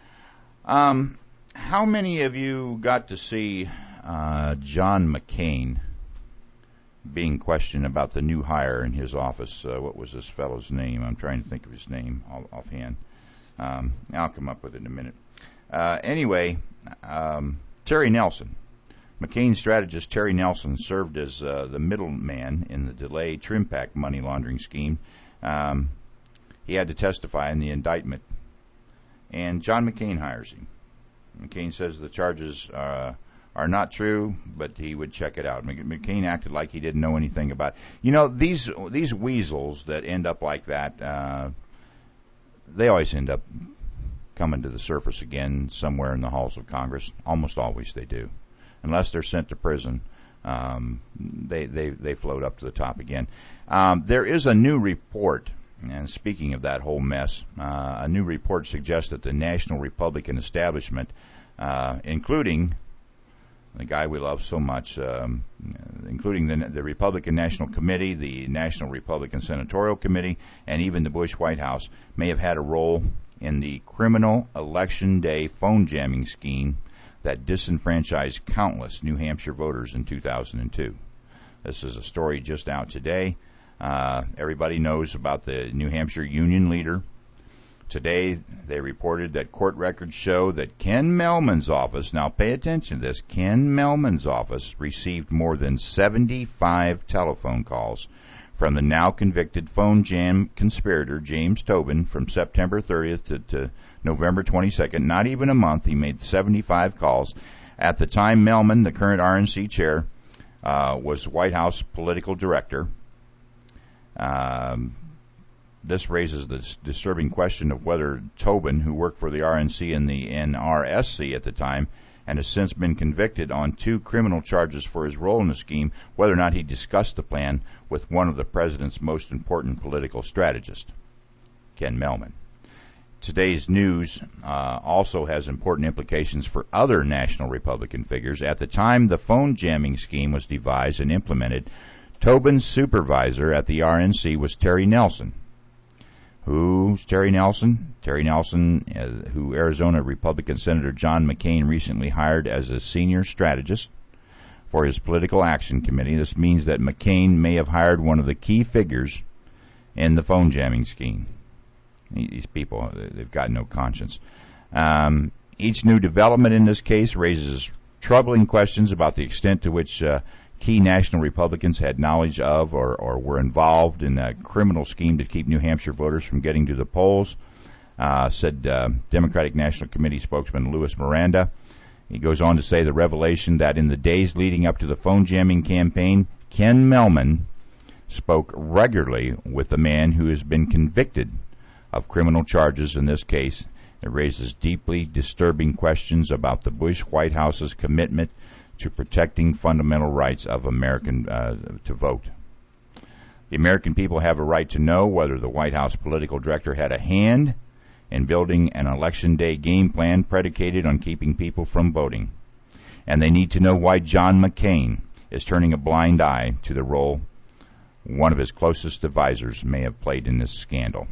How many of you got to see John McCain being questioned about the new hire in his office? What was this fellow's name? I'm trying to think of his name offhand. I'll come up with it in a minute. Anyway, Terry Nelson, McCain strategist Terry Nelson, served as the middleman in the delay Trimpak money laundering scheme. He had to testify in the indictment. And John McCain hires him. McCain says the charges are not true, but he would check it out. McCain acted like he didn't know anything about it. These weasels that end up like that, they always end up coming to the surface again somewhere in the halls of Congress. Almost always they do. Unless they're sent to prison, they float up to the top again. There is a new report And speaking of that whole mess, a new report suggests that the national Republican establishment, including the guy we love so much, including the Republican National Committee, the National Republican Senatorial Committee, and even the Bush White House, may have had a role in the criminal Election Day phone jamming scheme that disenfranchised countless New Hampshire voters in 2002. This is a story just out today. Everybody knows about the New Hampshire union leader. Today, they reported that court records show that Ken Mehlman's office, now pay attention to this, Ken Mehlman's office received more than 75 telephone calls from the now convicted phone jam conspirator James Tobin from September 30th to November 22nd. Not even a month, he made 75 calls. At the time, Mehlman, the current RNC chair, was White House political director. This raises the disturbing question of whether Tobin, who worked for the RNC and the NRSC at the time, and has since been convicted on 2 criminal charges for his role in the scheme, whether or not he discussed the plan with one of the president's most important political strategists, Ken Mehlman. Today's news also has important implications for other national Republican figures. At the time the phone jamming scheme was devised and implemented, Tobin's supervisor at the RNC was Terry Nelson. Who's Terry Nelson? Terry Nelson, who Arizona Republican Senator John McCain recently hired as a senior strategist for his political action committee. This means that McCain may have hired one of the key figures in the phone jamming scheme. These people, they've got no conscience. Each new development in this case raises troubling questions about the extent to which key national Republicans had knowledge of or were involved in a criminal scheme to keep New Hampshire voters from getting to the polls, said Democratic National Committee spokesman Louis Miranda. He goes on to say the revelation that in the days leading up to the phone jamming campaign, Ken Mehlman spoke regularly with the man who has been convicted of criminal charges in this case. It raises deeply disturbing questions about the Bush White House's commitment to protecting fundamental rights of American to vote. The American people have a right to know whether the White House political director had a hand in building an election day game plan predicated on keeping people from voting. And they need to know why John McCain is turning a blind eye to the role one of his closest advisors may have played in this scandal.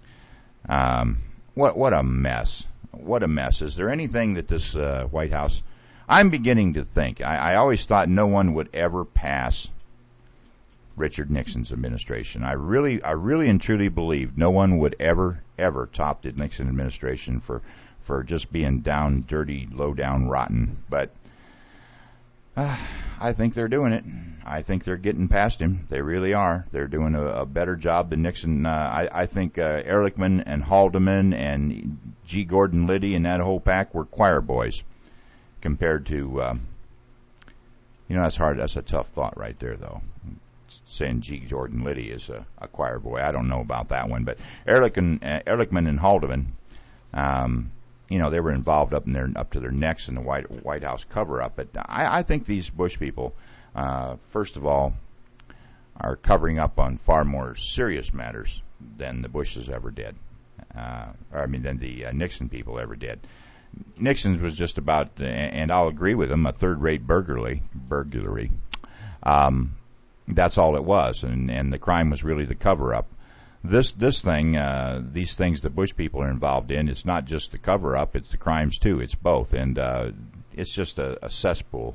What a mess. What a mess. Is there anything that this White House... I'm beginning to think, I always thought no one would ever pass Richard Nixon's administration. I really and truly believed no one would ever top the Nixon administration for just being down, dirty, low down, rotten. But I think they're doing it. I think they're getting past him. They really are. They're doing a better job than Nixon. I think Ehrlichman and Haldeman and G. Gordon Liddy and that whole pack were choir boys compared to, that's hard. That's a tough thought right there, though. Saying G. Gordon Liddy is a choir boy. I don't know about that one. But Ehrlichman and Haldeman, they were involved up to their necks in the White House cover-up. But I think these Bush people, first of all, are covering up on far more serious matters than the Bushes ever did. Than the Nixon people ever did. Nixon's was just about, and I'll agree with him, a third-rate burglary. That's all it was, and the crime was really the cover-up. This thing, these things that Bush people are involved in, it's not just the cover-up, it's the crimes too. It's both, and it's just a cesspool.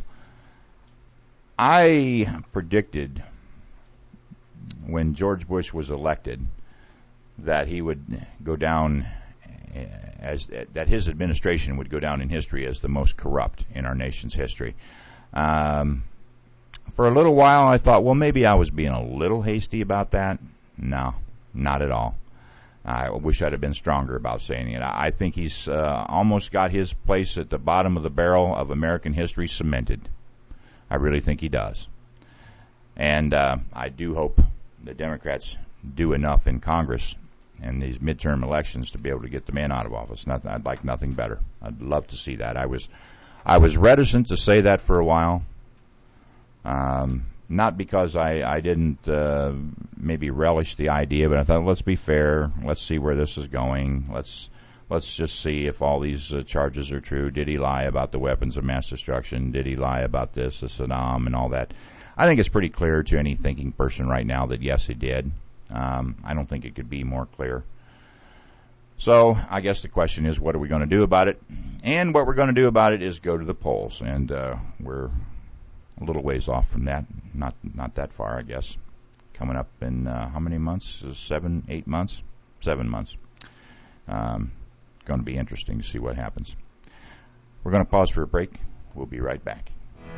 I predicted when George Bush was elected that he would go down that his administration would go down in history as the most corrupt in our nation's history. For a little while, I thought, well, maybe I was being a little hasty about that. No, not at all. I wish I'd have been stronger about saying it. I think he's almost got his place at the bottom of the barrel of American history cemented. I really think he does. And I do hope the Democrats do enough in Congress and these midterm elections to be able to get the man out of office. I'd like nothing better. I'd love to see that. I was reticent to say that for a while, not because I didn't maybe relish the idea, but I thought, let's be fair. Let's see where this is going. Let's just see if all these charges are true. Did he lie about the weapons of mass destruction? Did he lie about the Saddam and all that? I think it's pretty clear to any thinking person right now that yes, he did. I don't think it could be more clear. So I guess the question is, what are we going to do about it? And what we're going to do about it is go to the polls, and we're a little ways off from that. Not that far, I guess. Coming up in how many months? 8 months? 7 months. Going to be interesting to see what happens. We're going to pause for a break. We'll be right back.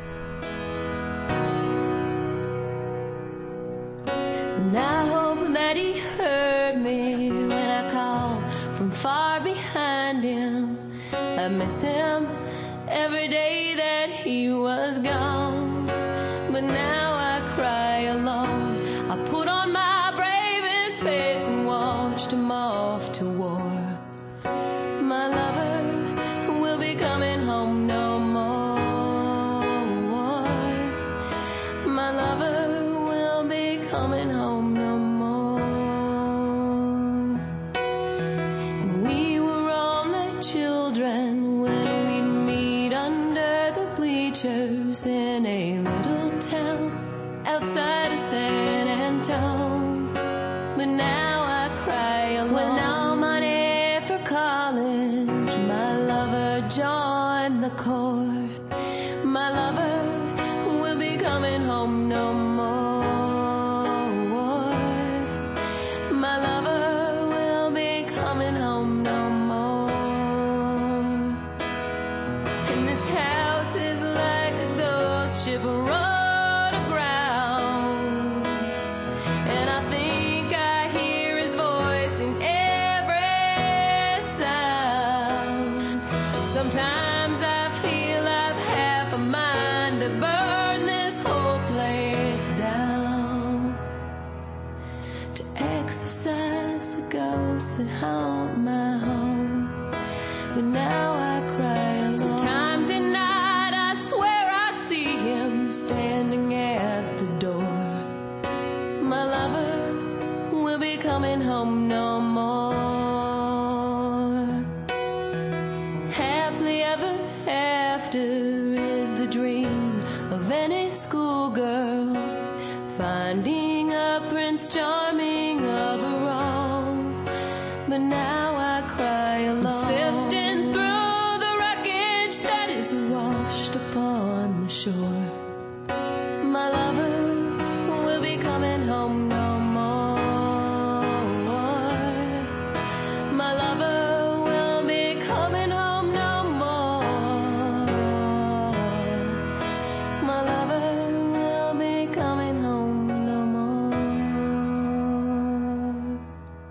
And I hope that he heard me when I called from far behind him. I miss him every day that he was gone. But now I cry alone. I put on my bravest face and watched him off to war. My lover will be coming home no more. My lover will be coming home no more. And we were only children when we'd meet under the bleachers in a little town outside of San Antone. But now I cry alone. When no money for college, my lover joined the Corps. My lover will be coming home no more. My lover will be coming home no more. And this house is like a ghost ship run aground. And I think I hear his voice in every sound. Sometimes I feel I've half a mind to burn this whole place down, to exorcise the ghosts that haunt my home. But now I cry alone. Sometimes at night I swear I see him standing at the door. My lover will be coming home no more. Happily ever after is the dream of any schoolgirl, finding a Prince Charming of her own. But now I cry alone. I'm sifting through the wreckage that is washed upon the shore. My lover will be coming home no more. My lover will be coming home no more. My lover will be coming home no more.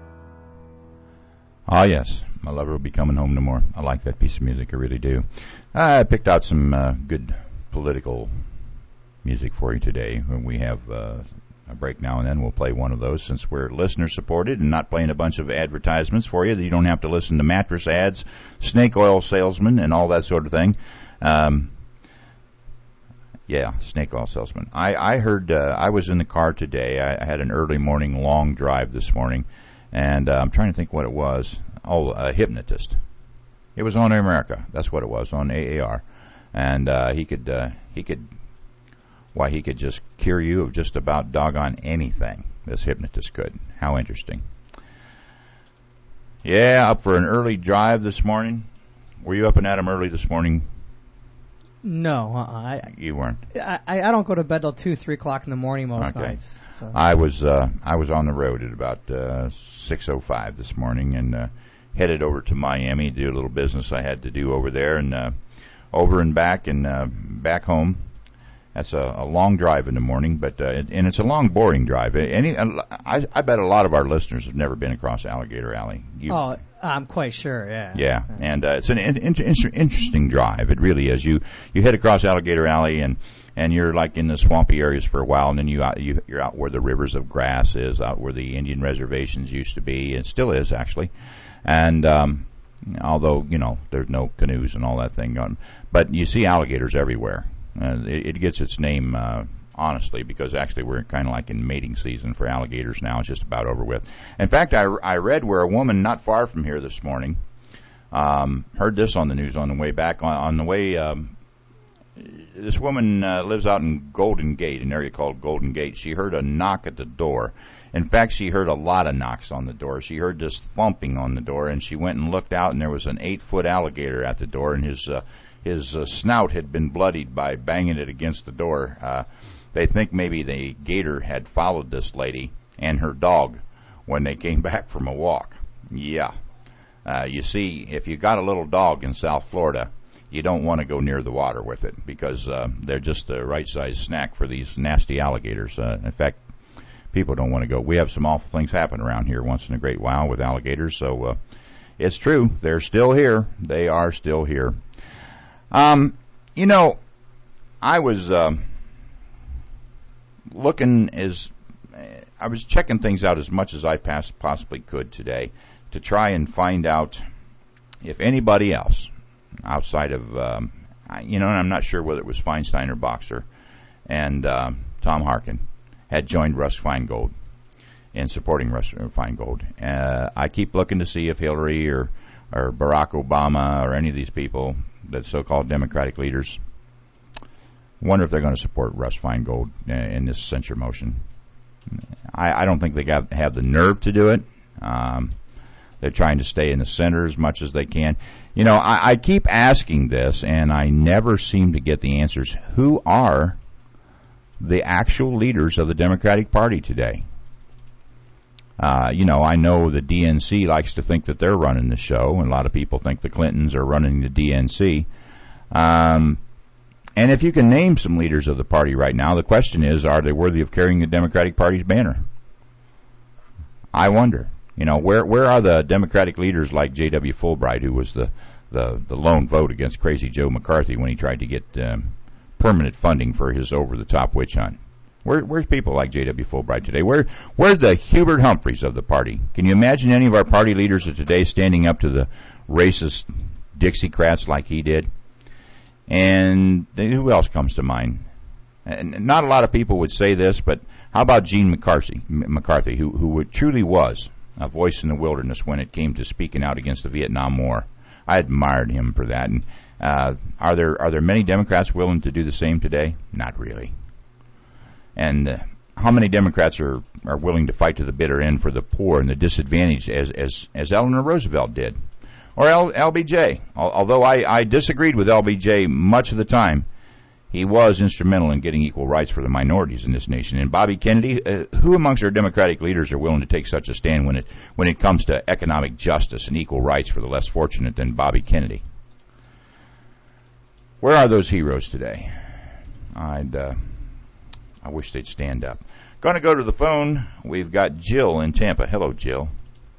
Ah, yes. My lover will be coming home no more. I like that piece of music. I really do. I picked out some good political music for you today. We have a break now and then. We'll play one of those since we're listener supported and not playing a bunch of advertisements for you. You don't have to listen to mattress ads, snake oil salesmen, and all that sort of thing. Yeah, snake oil salesman. I heard, I was in the car today. I had an early morning long drive this morning, and I'm trying to think what it was. Oh, a hypnotist. It was on America. That's what it was, on AAR. And he could just cure you of just about doggone anything. This hypnotist could. How interesting. Yeah, up for an early drive this morning. Were you up and at 'em early this morning? No, You weren't. I don't go to bed till 2, 3 o'clock in the morning most nights. So. I was on the road at about 6:05 this morning and headed over to Miami to do a little business I had to do over there, and over and back and back home. That's a long drive in the morning, but and it's a long, boring drive. I bet a lot of our listeners have never been across Alligator Alley. I'm quite sure, yeah. Yeah, and it's an interesting drive. It really is. You head across Alligator Alley, and you're like in the swampy areas for a while, and then you're out where the rivers of grass is, out where the Indian reservations used to be, and still is actually. And although there's no canoes and all that thing going, but you see alligators everywhere. It gets its name honestly, because actually we're kind of like in mating season for alligators now. It's just about over with. In fact, I read where a woman not far from here this morning heard this on the news on the way back. On the way, this woman lives out in Golden Gate, an area called Golden Gate. She heard a knock at the door. In fact, she heard a lot of knocks on the door. She heard this thumping on the door, and she went and looked out, and there was an 8-foot alligator at the door, and his snout had been bloodied by banging it against the door. They think maybe the gator had followed this lady and her dog when they came back from a walk. Yeah. You see, if you got a little dog in South Florida, you don't want to go near the water with it because they're just the right size snack for these nasty alligators. In fact, people don't want to go. We have some awful things happen around here once in a great while with alligators, so it's true. They're still here. They are still here. You know, I was I was checking things out as much as I possibly could today to try and find out if anybody else outside of, and I'm not sure whether it was Feinstein or Boxer and Tom Harkin had joined Russ Feingold in supporting Russ Feingold. I keep looking to see if Hillary or Barack Obama or any of these people, the so-called Democratic leaders, wonder if they're going to support Russ Feingold in this censure motion. I don't think they have the nerve to do it. They're trying to stay in the center as much as they can. You know, I keep asking this, and I never seem to get the answers. Who are the actual leaders of the Democratic Party today? I know the DNC likes to think that they're running the show, and a lot of people think the Clintons are running the DNC. And if you can name some leaders of the party right now, the question is, are they worthy of carrying the Democratic Party's banner? I wonder. Where are the Democratic leaders like J.W. Fulbright, who was the lone vote against Crazy Joe McCarthy when he tried to get permanent funding for his over-the-top witch hunt? Where's people like J.W. Fulbright today? Where's the Hubert Humphreys of the party? Can you imagine any of our party leaders of today standing up to the racist Dixiecrats like he did? And who else comes to mind? And not a lot of people would say this, but how about Gene McCarthy, who truly was a voice in the wilderness when it came to speaking out against the Vietnam War? I admired him for that. And are there many Democrats willing to do the same today? Not really. And how many Democrats are willing to fight to the bitter end for the poor and the disadvantaged, as Eleanor Roosevelt did? Or LBJ. Although I disagreed with LBJ much of the time, he was instrumental in getting equal rights for the minorities in this nation. And Bobby Kennedy, who amongst our Democratic leaders are willing to take such a stand when it comes to economic justice and equal rights for the less fortunate than Bobby Kennedy? Where are those heroes today? I wish they'd stand up. Going to go to the phone. We've got Jill in Tampa. Hello, Jill.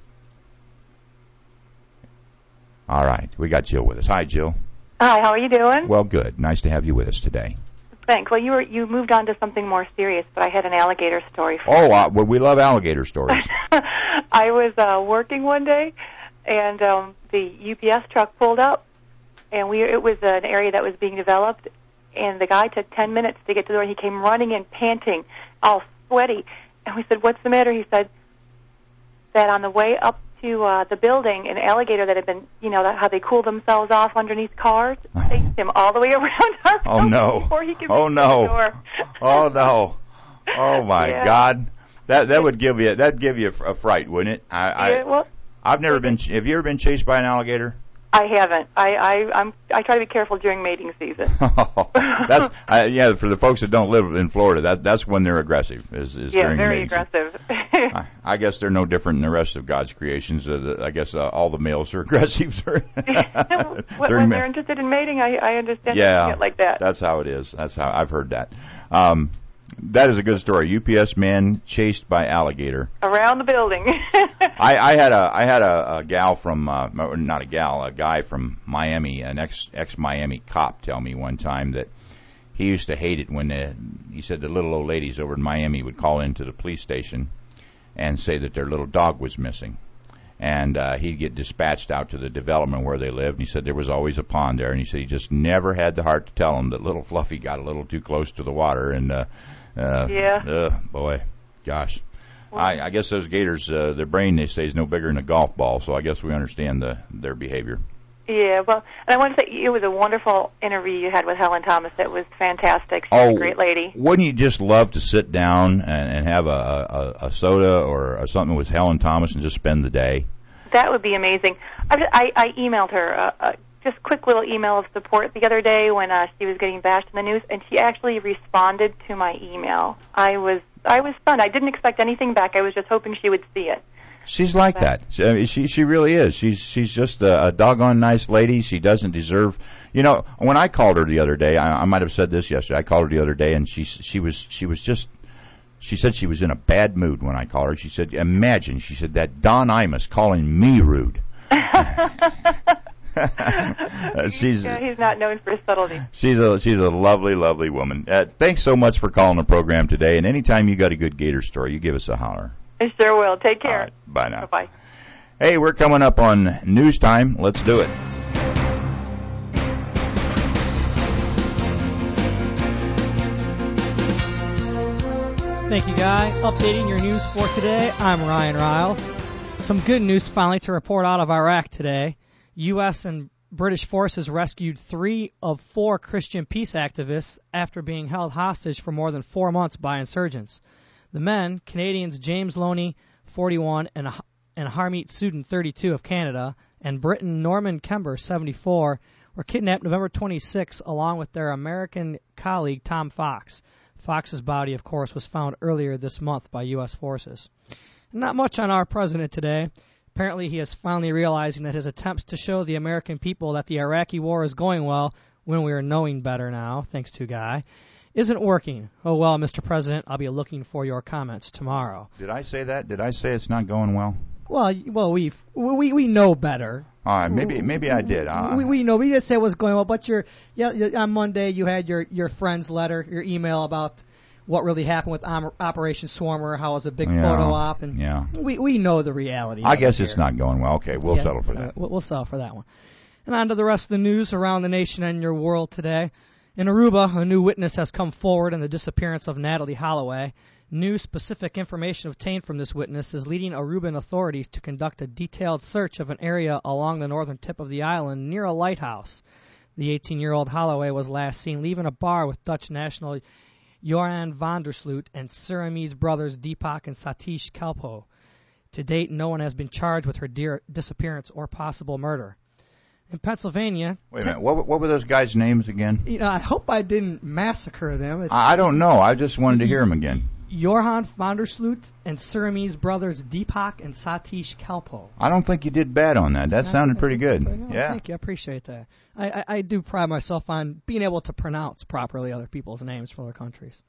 All right, we got Jill with us. Hi, Jill. Hi, how are you doing? Well, good. Nice to have you with us today. Thanks. Well, you moved on to something more serious, but I had an alligator story for you. Well, we love alligator stories. I was working one day, and the UPS truck pulled up, and it was an area that was being developed, and the guy took 10 minutes to get to the door, and he came running in, panting, all sweaty. And we said, "What's the matter?" He said that on the way up to the building, an alligator that had been, how they cool themselves off underneath cars, chased him all the way around our building before he could get to the door. Oh no! Oh my God! That would give you a fright, wouldn't it? I've never been. Have you ever been chased by an alligator? I haven't. I try to be careful during mating season. That's for the folks that don't live in Florida, that's when they're aggressive. Is during very mating aggressive. I guess they're no different than the rest of God's creations. I guess all the males are aggressive. When they're interested in mating, I understand it like that. That's how it is. That's how I've heard that. That is a good story. UPS man chased by alligator around the building. I had a gal from not a gal, a guy from Miami, an ex Miami cop, tell me one time that he used to hate it when he said the little old ladies over in Miami would call into the police station and say that their little dog was missing. And he'd get dispatched out to the development where they lived. And he said there was always a pond there. And he said he just never had the heart to tell him that little Fluffy got a little too close to the water. And boy, gosh. Well, I guess those gators, their brain, they say, is no bigger than a golf ball. So I guess we understand their behavior. Yeah, well, and I want to say it was a wonderful interview you had with Helen Thomas. It was fantastic. She's a great lady. Wouldn't you just love to sit down and have a soda or something with Helen Thomas and just spend the day? That would be amazing. I emailed her just quick little email of support the other day when she was getting bashed in the news, and she actually responded to my email. I was stunned. I didn't expect anything back. I was just hoping she would see it. She's like that. She really is. She's just a doggone nice lady. She doesn't deserve. You know, when I called her the other day, I might have said this yesterday. I called her the other day, and she said she was in a bad mood when I called her. She said, imagine, she said, that Don Imus calling me rude. He's not known for his subtlety. She's a lovely, lovely woman. Thanks so much for calling the program today. And anytime you got a good Gator story, you give us a holler. I sure will. Take care. All right, bye now. Bye-bye. Hey, we're coming up on news time. Let's do it. Thank you, Guy. Updating your news for today, I'm Ryan Riles. Some good news finally to report out of Iraq today. U.S. and British forces rescued 3 of 4 Christian peace activists after being held hostage for more than 4 months by insurgents. The men, Canadians James Loney, 41, and Harmeet Sudin, 32, of Canada, and Briton Norman Kember, 74, were kidnapped November 26 along with their American colleague Tom Fox. Fox's body, of course, was found earlier this month by U.S. forces. Not much on our president today. Apparently he is finally realizing that his attempts to show the American people that the Iraqi war is going well when we are knowing better now, thanks to Guy, isn't working. Oh, well, Mr. President, I'll be looking for your comments tomorrow. Did I say that? Did I say it's not going well? Well, we know better. All right, maybe I did. We know. We didn't say it was going well, but on Monday you had your friend's letter, your email about what really happened with Operation Swarmer, how it was a big photo op, and we know the reality. I guess it's not going well. Okay, we'll settle for that. We'll settle for that one. And on to the rest of the news around the nation and your world today. In Aruba, a new witness has come forward in the disappearance of Natalie Holloway. New specific information obtained from this witness is leading Aruban authorities to conduct a detailed search of an area along the northern tip of the island near a lighthouse. The 18-year-old Holloway was last seen leaving a bar with Dutch national Joran van der Sloot and Surinamese brothers Deepak and Satish Kalpo. To date, no one has been charged with her disappearance or possible murder. In Pennsylvania... Wait a minute. What were those guys' names again? I hope I didn't massacre them. I don't know. I just wanted to hear them again. Joran van der Sloot and Surinamese brothers Deepak and Satish Kalpo. I don't think you did bad on that. That sounded pretty good. Yeah. Thank you. I appreciate that. I do pride myself on being able to pronounce properly other people's names from other countries.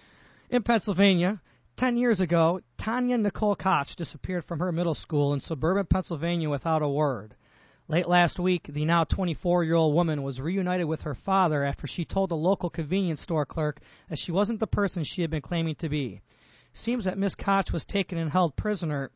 In Pennsylvania, 10 years ago, Tanya Nicole Koch disappeared from her middle school in suburban Pennsylvania without a word. Late last week, the now 24-year-old woman was reunited with her father after she told a local convenience store clerk that she wasn't the person she had been claiming to be. Seems that Miss Koch was taken and held prisoner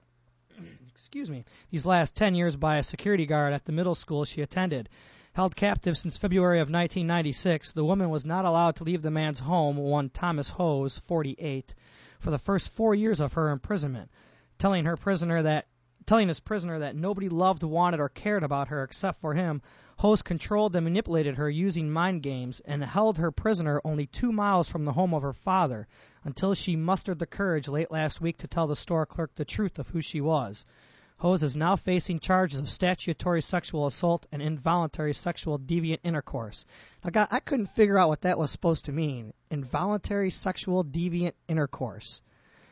these last 10 years by a security guard at the middle school she attended. Held captive since February of 1996, the woman was not allowed to leave the man's home, one Thomas Hose, 48, for the first 4 years of her imprisonment, telling his prisoner that nobody loved, wanted, or cared about her except for him. Hose controlled and manipulated her using mind games and held her prisoner only 2 miles from the home of her father until she mustered the courage late last week to tell the store clerk the truth of who she was. Hose is now facing charges of statutory sexual assault and involuntary sexual deviant intercourse. Now, I couldn't figure out what that was supposed to mean. Involuntary sexual deviant intercourse.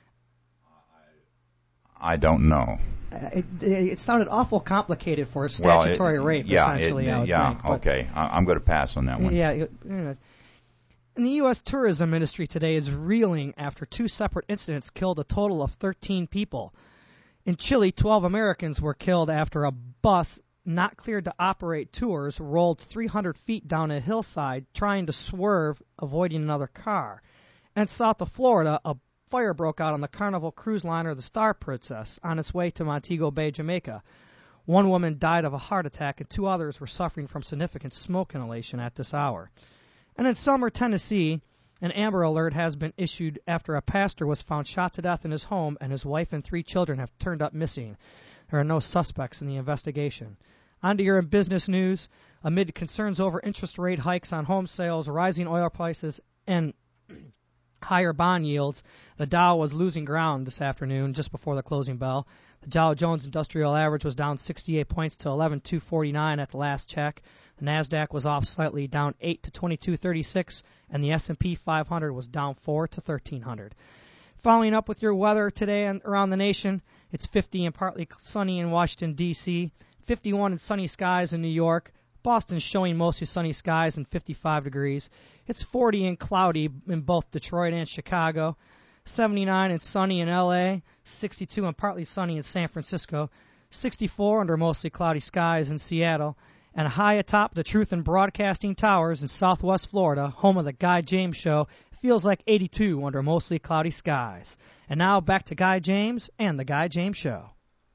I don't know. It sounded awful complicated for a statutory rape, essentially. Okay. I'm going to pass on that one. Yeah. And the U.S. tourism industry today is reeling after 2 separate incidents killed a total of 13 people. In Chile, 12 Americans were killed after a bus not cleared to operate tours rolled 300 feet down a hillside trying to swerve, avoiding another car. And south of Florida, a fire broke out on the Carnival cruise liner the Star Princess on its way to Montego Bay, Jamaica. One woman died of a heart attack, and 2 others were suffering from significant smoke inhalation at this hour. And in Sumner, Tennessee, an Amber Alert has been issued after a pastor was found shot to death in his home, and his wife and 3 children have turned up missing. There are no suspects in the investigation. On to your business news. Amid concerns over interest rate hikes on home sales, rising oil prices, and higher bond yields, the Dow was losing ground this afternoon just before the closing bell. The Dow Jones Industrial Average was down 68 points to 11,249 at the last check. The Nasdaq was off slightly, down 8 to 2236, and the S&P 500 was down 4 to 1300. Following up with your weather today and around the nation, it's 50 and partly sunny in Washington, D.C., 51 and sunny skies in New York. Boston's showing mostly sunny skies and 55 degrees. It's 40 and cloudy in both Detroit and Chicago. 79 and sunny in L.A., 62 and partly sunny in San Francisco, 64 under mostly cloudy skies in Seattle, and high atop the Truth in Broadcasting Towers in southwest Florida, home of the Guy James Show, feels like 82 under mostly cloudy skies. And now back to Guy James and the Guy James Show.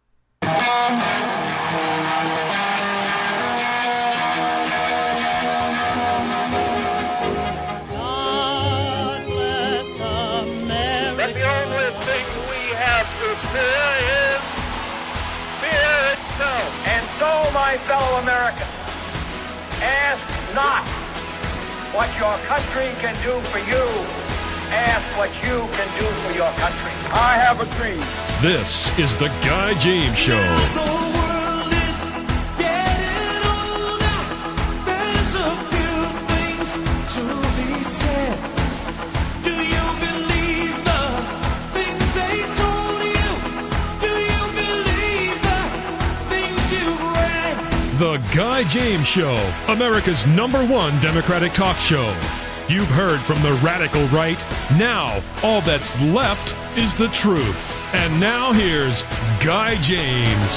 Fear itself. And so, my fellow Americans, ask not what your country can do for you. Ask what you can do for your country. I have a dream. This is the Guy James Show. The Guy James Show, America's #1 Democratic talk show. You've heard from the radical right. Now, all that's left is the truth. And now here's Guy James.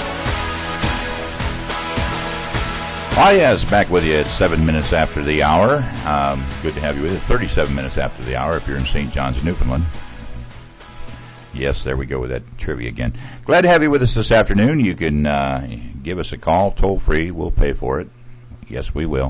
Oh, yes, back with you at 7 minutes after the hour. Good to have you with us. 37 minutes after the hour if you're in St. John's, Newfoundland. Yes, there we go with that trivia again. Glad to have you with us this afternoon. You can give us a call, toll free. We'll pay for it. Yes, we will.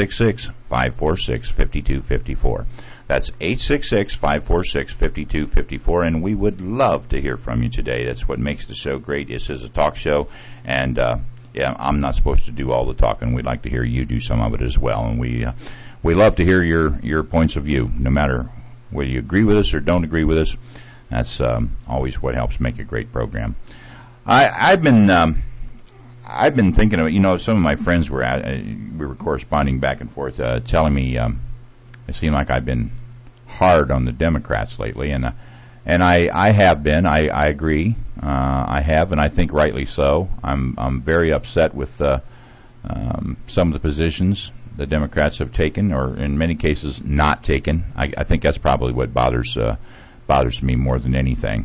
866-546-5254. That's 866-546-5254, and we would love to hear from you today. That's what makes the show great. This is a talk show, and yeah, I'm not supposed to do all the talking. We'd like to hear you do some of it as well, and we love to hear your points of view, no matter whether you agree with us or don't agree with us. That's always what helps make a great program. I've been thinking of, some of my friends we were corresponding back and forth, telling me it seemed like I've been hard on the Democrats lately, and I have been. I agree. I have, and I think rightly so. I'm very upset with some of the positions the Democrats have taken, or in many cases not taken. I think that's probably what bothers me more than anything,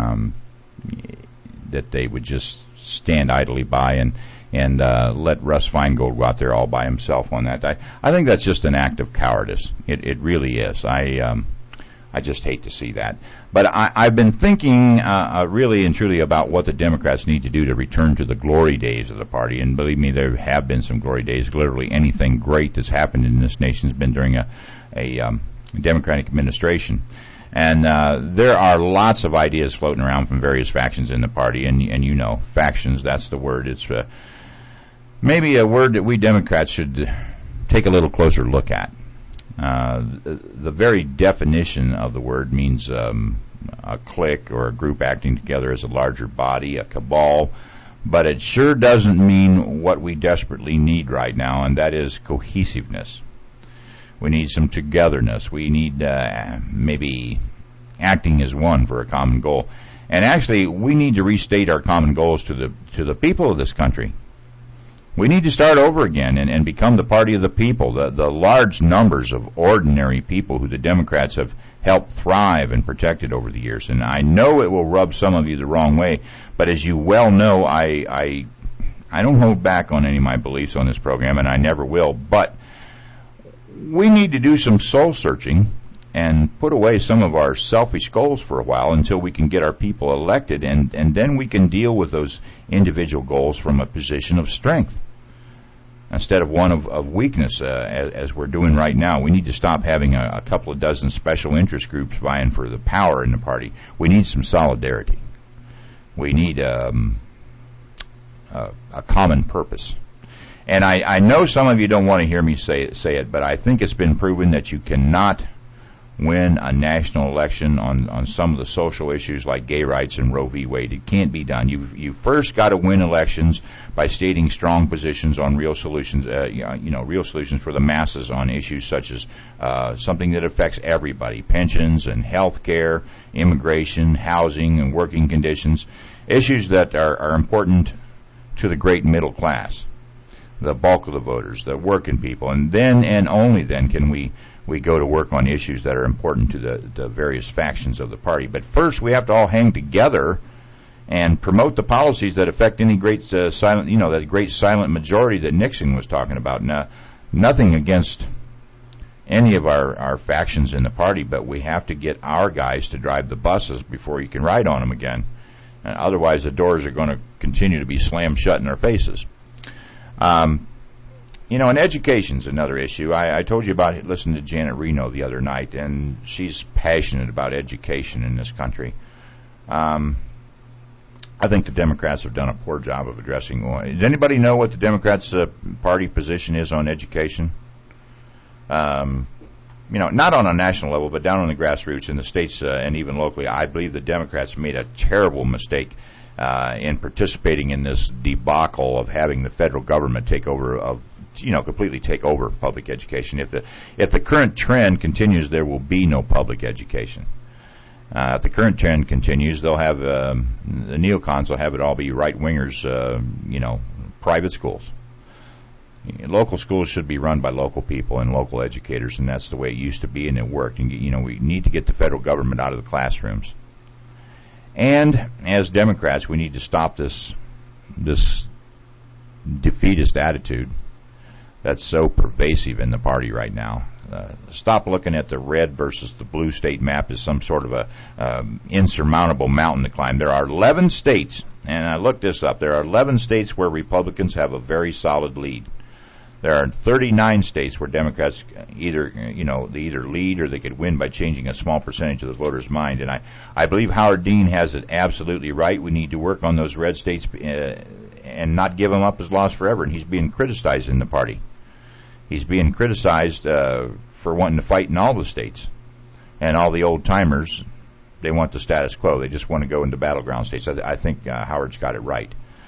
that they would just stand idly by and let Russ Feingold go out there all by himself on that. I think that's just an act of cowardice. It really is. I just hate to see that. But I've been thinking really and truly about what the Democrats need to do to return to the glory days of the party. And believe me, there have been some glory days. Literally anything great that's happened in this nation has been during a Democratic administration. And there are lots of ideas floating around from various factions in the party, and factions, that's the word. It's maybe a word that we Democrats should take a little closer look at. The very definition of the word means a clique or a group acting together as a larger body, a cabal, but it sure doesn't mean what we desperately need right now, and that is cohesiveness. We need some togetherness. We need maybe acting as one for a common goal. And actually, we need to restate our common goals to the people of this country. We need to start over again and become the party of the people, the large numbers of ordinary people who the Democrats have helped thrive and protected over the years. And I know it will rub some of you the wrong way, but as you well know, I don't hold back on any of my beliefs on this program, and I never will. But we need to do some soul searching and put away some of our selfish goals for a while until we can get our people elected, and then we can deal with those individual goals from a position of strength instead of one of weakness, as we're doing right now. We need to stop having a couple of dozen special interest groups vying for the power in the party. We need some solidarity. We need a common purpose. And I know some of you don't want to hear me say it, but I think it's been proven that you cannot win a national election on some of the social issues like gay rights and Roe v. Wade. It can't be done. You first got to win elections by stating strong positions on real solutions, real solutions for the masses on issues such as something that affects everybody: pensions and health care, immigration, housing, and working conditions, issues that are important to the great middle class, the bulk of the voters, the working people. And then, and only then, can we go to work on issues that are important to the various factions of the party. But first, we have to all hang together and promote the policies that affect any great that great silent majority that Nixon was talking about. Now, nothing against any of our factions in the party, but we have to get our guys to drive the buses before you can ride on them again. Otherwise, the doors are going to continue to be slammed shut in our faces. And education's another issue. I told you about listening to Janet Reno the other night, and she's passionate about education in this country. I think the Democrats have done a poor job of addressing. Does anybody know what the Democrats' party position is on education? Not on a national level, but down on the grassroots in the states and even locally. I believe the Democrats made a terrible mistake in participating in this debacle of having the federal government completely take over public education. If the current trend continues, there will be no public education. If the current trend continues, they'll have the neocons will have it all be right wingers, private schools. Local schools should be run by local people and local educators, and that's the way it used to be, and it worked. And we need to get the federal government out of the classrooms. And as Democrats, we need to stop this defeatist attitude that's so pervasive in the party right now. Stop looking at the red versus the blue state map as some sort of a insurmountable mountain to climb. There are 11 states, and I looked this up. There are 11 states where Republicans have a very solid lead. There are 39 states where Democrats they either lead or they could win by changing a small percentage of the voters' mind. And I believe Howard Dean has it absolutely right. We need to work on those red states and not give them up as lost forever. And he's being criticized in the party. He's being criticized for wanting to fight in all the states. And all the old-timers, they want the status quo. They just want to go into battleground states. I think Howard's got it right.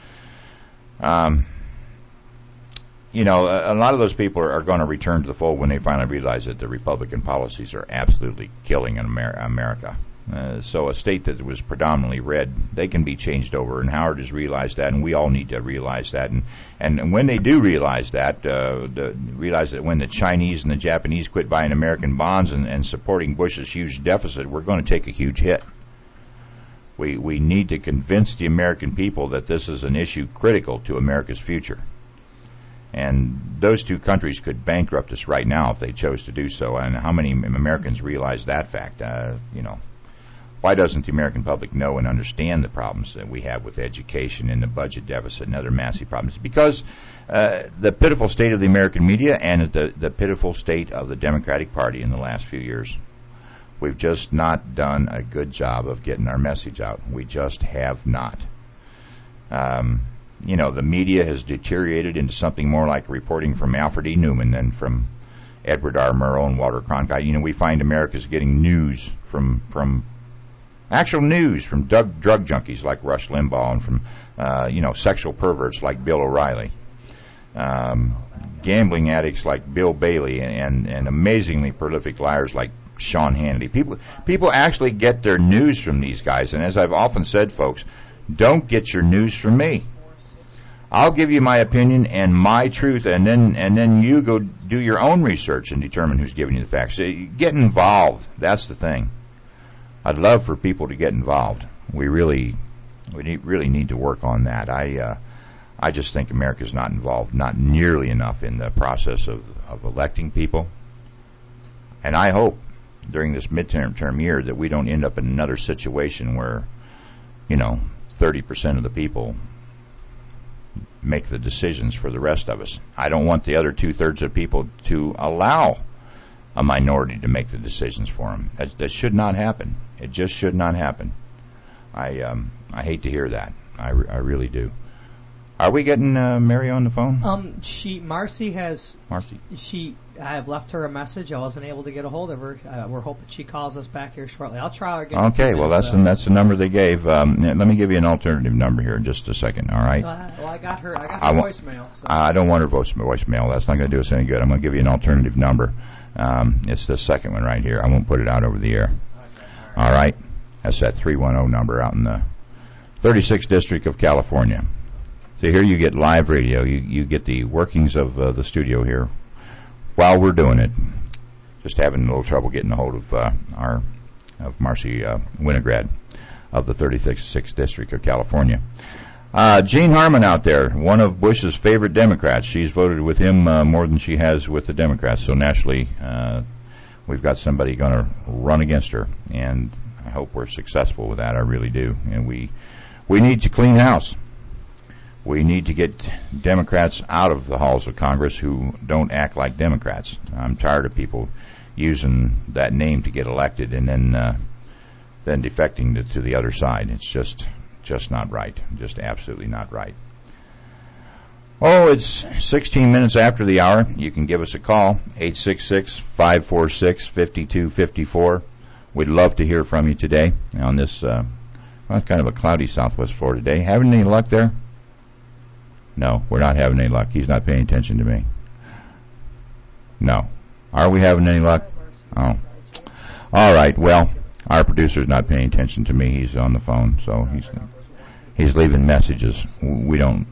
A lot of those people are going to return to the fold when they finally realize that the Republican policies are absolutely killing America. So a state that was predominantly red, they can be changed over, and Howard has realized that, and we all need to realize that. And when they do realize that, realize that when the Chinese and the Japanese quit buying American bonds and supporting Bush's huge deficit, we're going to take a huge hit. We need to convince the American people that this is an issue critical to America's future. And those two countries could bankrupt us right now if they chose to do so. And how many Americans realize that fact? Why doesn't the American public know and understand the problems that we have with education and the budget deficit and other massive problems? Because the pitiful state of the American media and the pitiful state of the Democratic Party in the last few years. We've just not done a good job of getting our message out. We just have not. The media has deteriorated into something more like reporting from Alfred E. Newman than from Edward R. Murrow and Walter Cronkite. We find America's getting news from actual news from drug junkies like Rush Limbaugh and from, sexual perverts like Bill O'Reilly, gambling addicts like Bill Bailey, and amazingly prolific liars like Sean Hannity. People actually get their news from these guys, and as I've often said, folks, don't get your news from me. I'll give you my opinion and my truth, and then you go do your own research and determine who's giving you the facts. Get involved. That's the thing. I'd love for people to get involved. We really need to work on that. I just think America's not involved, not nearly enough in the process of electing people. And I hope during this midterm year that we don't end up in another situation where, 30% of the people make the decisions for the rest of us. I don't want the other 2/3 of people to allow a minority to make the decisions for them. That should not happen. It just should not happen. I hate to hear that. I really do. Are we getting Mary on the phone? Marcy. I have left her a message. I wasn't able to get a hold of her. We're hoping she calls us back here shortly. I'll try her again. Okay, well that's the number they gave. Let me give you an alternative number here in just a second. All right. Well, I got her voicemail. So. I don't want her voicemail. That's not going to do us any good. I'm going to give you an alternative number. It's the second one right here. I won't put it out over the air. Okay, all right. That's that 310 number out in the 36th District of California. So here you get live radio. You get the workings of the studio here while we're doing it. Just having a little trouble getting a hold of Marcy Winograd of the 36th District of California. Jean Harmon out there, one of Bush's favorite Democrats. She's voted with him more than she has with the Democrats. So naturally, we've got somebody going to run against her, and I hope we're successful with that. I really do. And we need to clean house. We need to get Democrats out of the halls of Congress who don't act like Democrats. I'm tired of people using that name to get elected and then defecting to the other side. It's just not right. Just absolutely not right. Oh, it's 16 minutes after the hour. You can give us a call, 866-546-5254. We'd love to hear from you today on this, kind of a cloudy Southwest Florida day. Having any luck there? No, we're not having any luck. He's not paying attention to me. No. Are we having any luck? Oh. All right. Well, our producer's not paying attention to me. He's on the phone, so he's leaving messages. We don't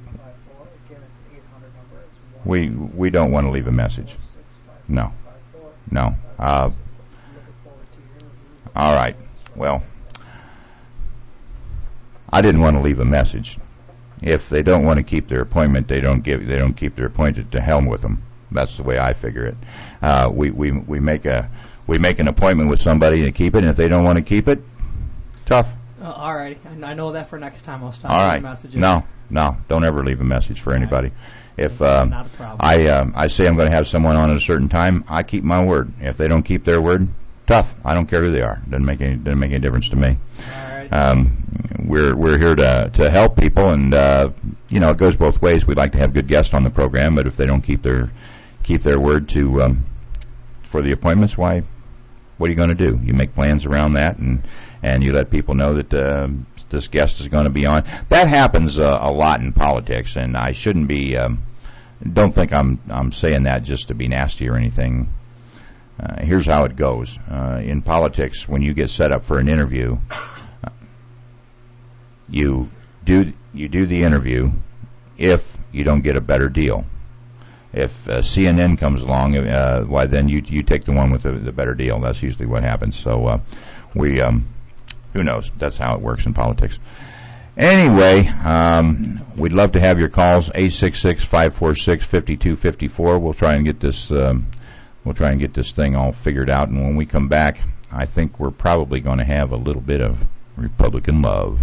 want to leave a message. No. All right. Well, I didn't want to leave a message. If they don't want to keep their appointment, they don't keep their appointment. To hell with them. That's the way I figure it. We make an appointment with somebody to keep it, and if they don't want to keep it, tough. All right, and I know that for next time. I'll stop leaving messages. No, don't ever leave a message for anybody. Right. If not a problem. I say I'm going to have someone on at a certain time, I keep my word. If they don't keep their word, tough. I don't care who they are. Doesn't make any difference to me. All right. We're here to help people, and it goes both ways. We'd like to have good guests on the program, but if they don't keep their word for the appointments, why? What are you going to do? You make plans around that, and you let people know that this guest is going to be on. That happens a lot in politics, and I shouldn't be. Don't think I'm saying that just to be nasty or anything. Here's how it goes in politics: when you get set up for an interview. You do the interview if you don't get a better deal. If CNN comes along, why then you take the one with the better deal. That's usually what happens. So who knows? That's how it works in politics. Anyway, we'd love to have your calls, 866-546-5254. We'll try and get this thing all figured out. And when we come back, I think we're probably going to have a little bit of Republican love.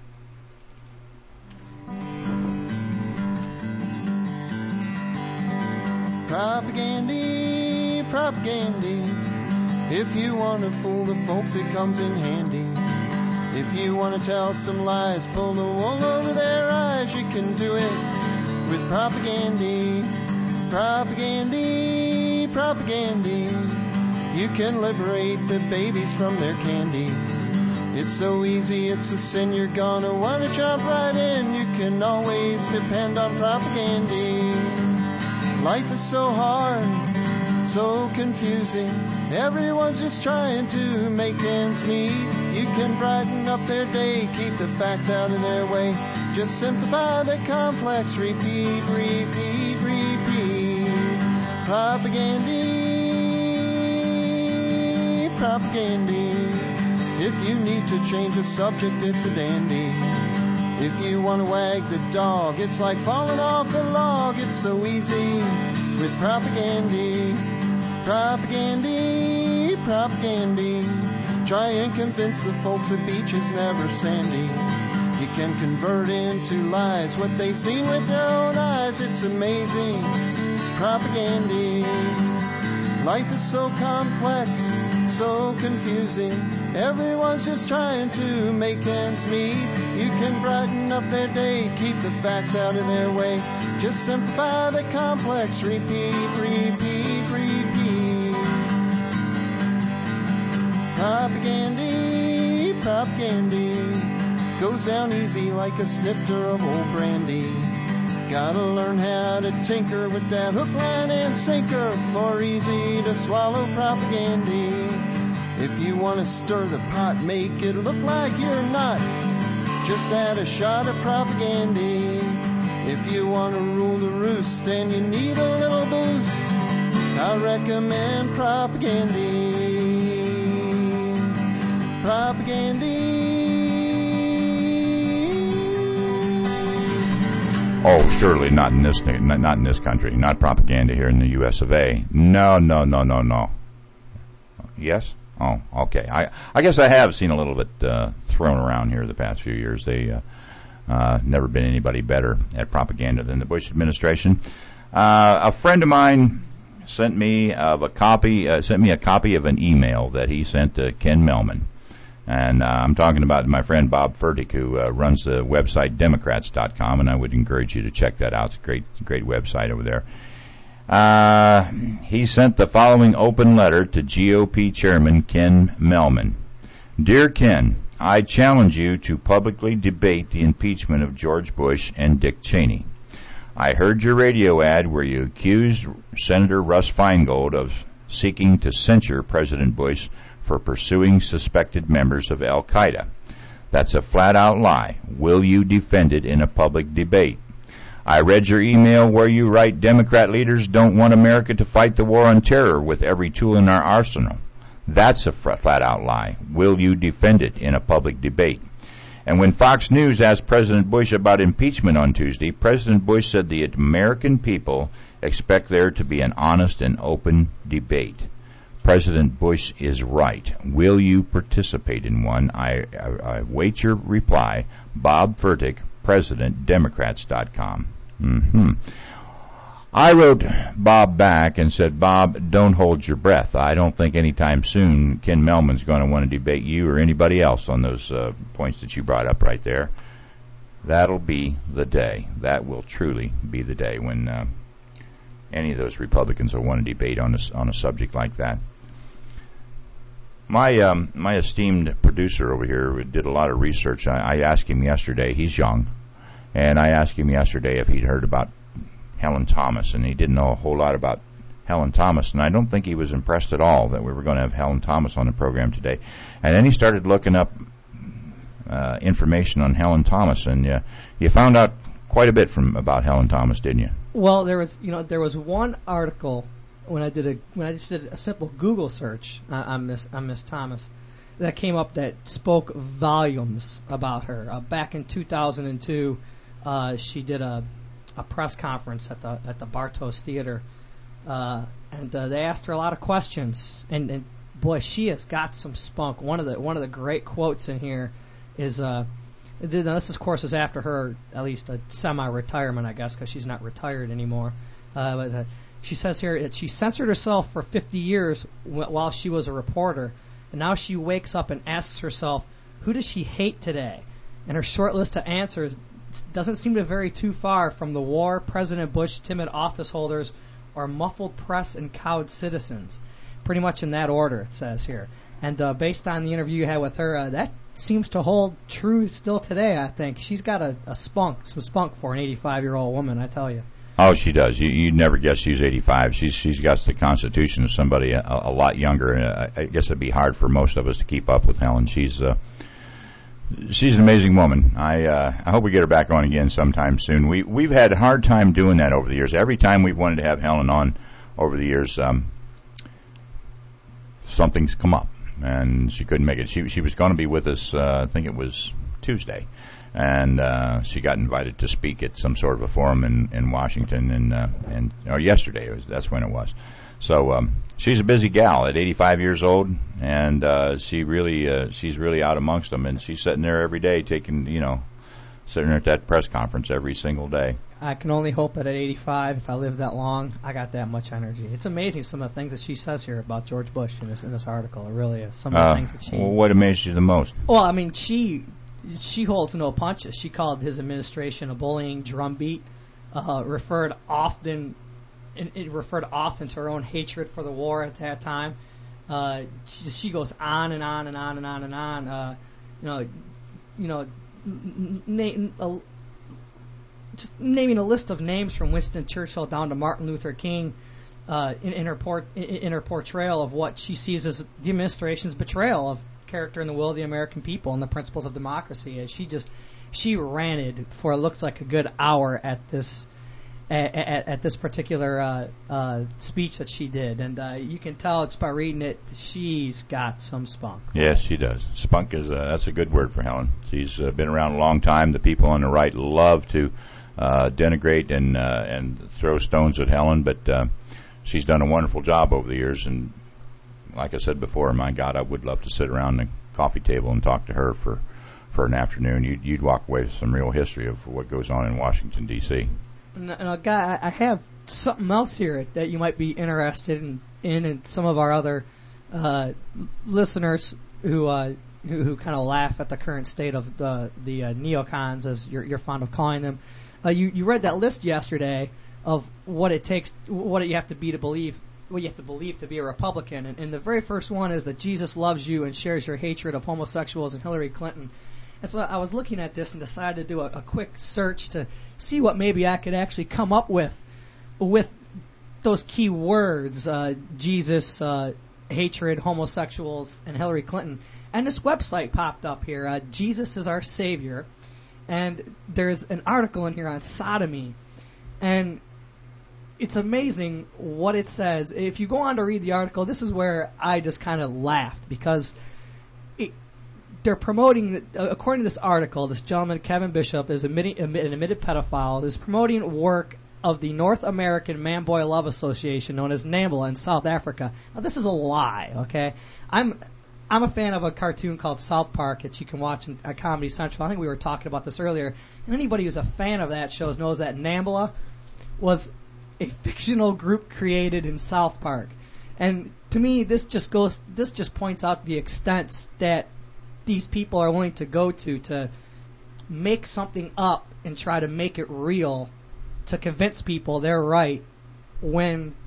Propagandy. If you want to fool the folks, it comes in handy. If you want to tell some lies, pull the wool over their eyes, you can do it with propagandy. You can liberate the babies from their candy. It's so easy, it's a sin, you're gonna want to jump right in. You can always depend on propagandy. Life is so hard, so confusing. Everyone's just trying to make ends meet. You can brighten up their day, keep the facts out of their way. Just simplify the complex, repeat. Propagandy. If you need to change a subject, it's a dandy. If you want to wag the dog, it's like falling off a log. It's so easy with propagandy. propaganda. Try and convince the folks the beach is never sandy. You can convert into lies what they seen with their own eyes. It's amazing propaganda. Life is so complex, so confusing. Everyone's just trying to make ends meet. You can brighten up their day, keep the facts out of their way. Just simplify the complex, repeat, repeat, repeat. Propaganda, propaganda. Goes down easy like a snifter of old brandy. Gotta learn how to tinker with that hook, line, and sinker for easy to swallow propaganda. If you want to stir the pot, make it look like you're not just add a shot of propaganda. If you want to rule the roost and you need a little boost, I recommend propaganda. Propaganda. Oh, surely not in this country. Not propaganda here in the U.S. of A. No. Yes? Oh, okay. I guess I have seen a little bit thrown around here the past few years. They never been anybody better at propaganda than the Bush administration. A friend of mine sent me a copy of an email that he sent to Ken Mehlman. And I'm talking about my friend Bob Fertig, who runs the website Democrats.com, and I would encourage you to check that out. It's a great website over there. He sent the following open letter to GOP Chairman Ken Mehlman. Dear Ken, I challenge you to publicly debate the impeachment of George Bush and Dick Cheney. I heard your radio ad where you accused Senator Russ Feingold of seeking to censure President Bush for pursuing suspected members of Al-Qaeda. That's a flat-out lie. Will you defend it in a public debate? I read your email where you write Democrat leaders don't want America to fight the war on terror with every tool in our arsenal. That's a flat-out lie. Will you defend it in a public debate? And when Fox News asked President Bush about impeachment on Tuesday, President Bush said the American people expect there to be an honest and open debate. President Bush is right. Will you participate in one? I await your reply. Bob Fertig, President, Democrats.com. I wrote Bob back and said, Bob, don't hold your breath. I don't think anytime soon Ken Mehlman's going to want to debate you or anybody else on those points that you brought up right there. That'll be the day. That will truly be the day when any of those Republicans will want to debate on a subject like that. My esteemed producer over here did a lot of research. I asked him yesterday. He's young, and I asked him yesterday if he'd heard about Helen Thomas, and he didn't know a whole lot about Helen Thomas, and I don't think he was impressed at all that we were going to have Helen Thomas on the program today. And then he started looking up information on Helen Thomas, and you found out quite a bit about Helen Thomas, didn't you? Well, there was one article when I just did a simple Google search on Miss Thomas that came up that spoke volumes about her. Back in 2002, she did a press conference at the Bartos Theater, and they asked her a lot of questions. And boy, she has got some spunk. One of the great quotes in here is this of course is after her at least a semi-retirement, I guess, because she's not retired anymore. But she says here that she censored herself for 50 years while she was a reporter, and now she wakes up and asks herself, who does she hate today? And her short list of answers doesn't seem to vary too far from the war, President Bush, timid office holders, or muffled press and cowed citizens. Pretty much in that order, it says here. And based on the interview you had with her, that seems to hold true still today, I think. She's got some spunk for an 85-year-old woman, I tell you. Oh, she does. You'd never guess she's 85. She's got the constitution of somebody a lot younger, and I guess it'd be hard for most of us to keep up with Helen. She's an amazing woman. I hope we get her back on again sometime soon. We've had a hard time doing that over the years. Every time we've wanted to have Helen on over the years, something's come up, and she couldn't make it. She was going to be with us, I think it was Tuesday, and she got invited to speak at some sort of a forum in Washington, and yesterday that's when it was. So she's a busy gal at 85 years old, and she's really out amongst them, and she's sitting there every day sitting there at that press conference every single day. I can only hope that at 85, if I live that long, I got that much energy. It's amazing some of the things that she says here about George Bush in this article. It really is. Some of the things that she... Well, what amazed you the most? Well, I mean, she holds no punches. She called his administration a bullying drumbeat, referred often to her own hatred for the war at that time. She goes on and on and on and on and on. Just naming a list of names from Winston Churchill down to Martin Luther King in her portrayal of what she sees as the administration's betrayal of character and the will of the American people and the principles of democracy. As she ranted for it looks like a good hour at this particular speech that she did, and you can tell it's by reading it. She's got some spunk. Yes, she does. Spunk that's a good word for Helen. She's been around a long time. The people on the right love to denigrate and throw stones at Helen, but she's done a wonderful job over the years. And like I said before, my God, I would love to sit around the coffee table and talk to her for an afternoon. You'd walk away with some real history of what goes on in Washington, D.C. Now, Guy, I have something else here that you might be interested in and some of our other listeners who kind of laugh at the current state of the neocons, as you're fond of calling them. You read that list yesterday of what it takes, what you have to believe to be a Republican, and the very first one is that Jesus loves you and shares your hatred of homosexuals and Hillary Clinton. And so I was looking at this and decided to do a quick search to see what maybe I could actually come up with those key words, Jesus, hatred, homosexuals, and Hillary Clinton. And this website popped up here, Jesus is Our Savior. And there's an article in here on sodomy. And it's amazing what it says. If you go on to read the article, this is where I just kind of laughed, because they're promoting, according to this article, this gentleman, Kevin Bishop, is an admitted pedophile, is promoting work of the North American Man-Boy Love Association, known as NAMBLA, in South Africa. Now, this is a lie, okay? I'm a fan of a cartoon called South Park that you can watch at Comedy Central. I think we were talking about this earlier. And anybody who's a fan of that show knows that NAMBLA was a fictional group created in South Park. And to me, this just points out the extents that these people are willing to go to make something up and try to make it real to convince people they're right when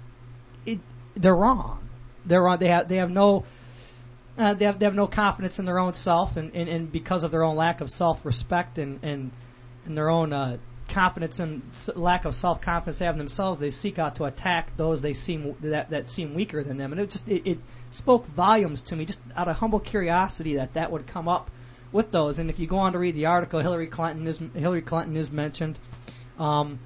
they're wrong. They're wrong. They have no confidence in their own self, and because of their own lack of self-respect and their own confidence and lack of self-confidence they have in themselves, they seek out to attack those that seem weaker than them. And it spoke volumes to me, just out of humble curiosity, that would come up with those. And if you go on to read the article, Hillary Clinton is mentioned, and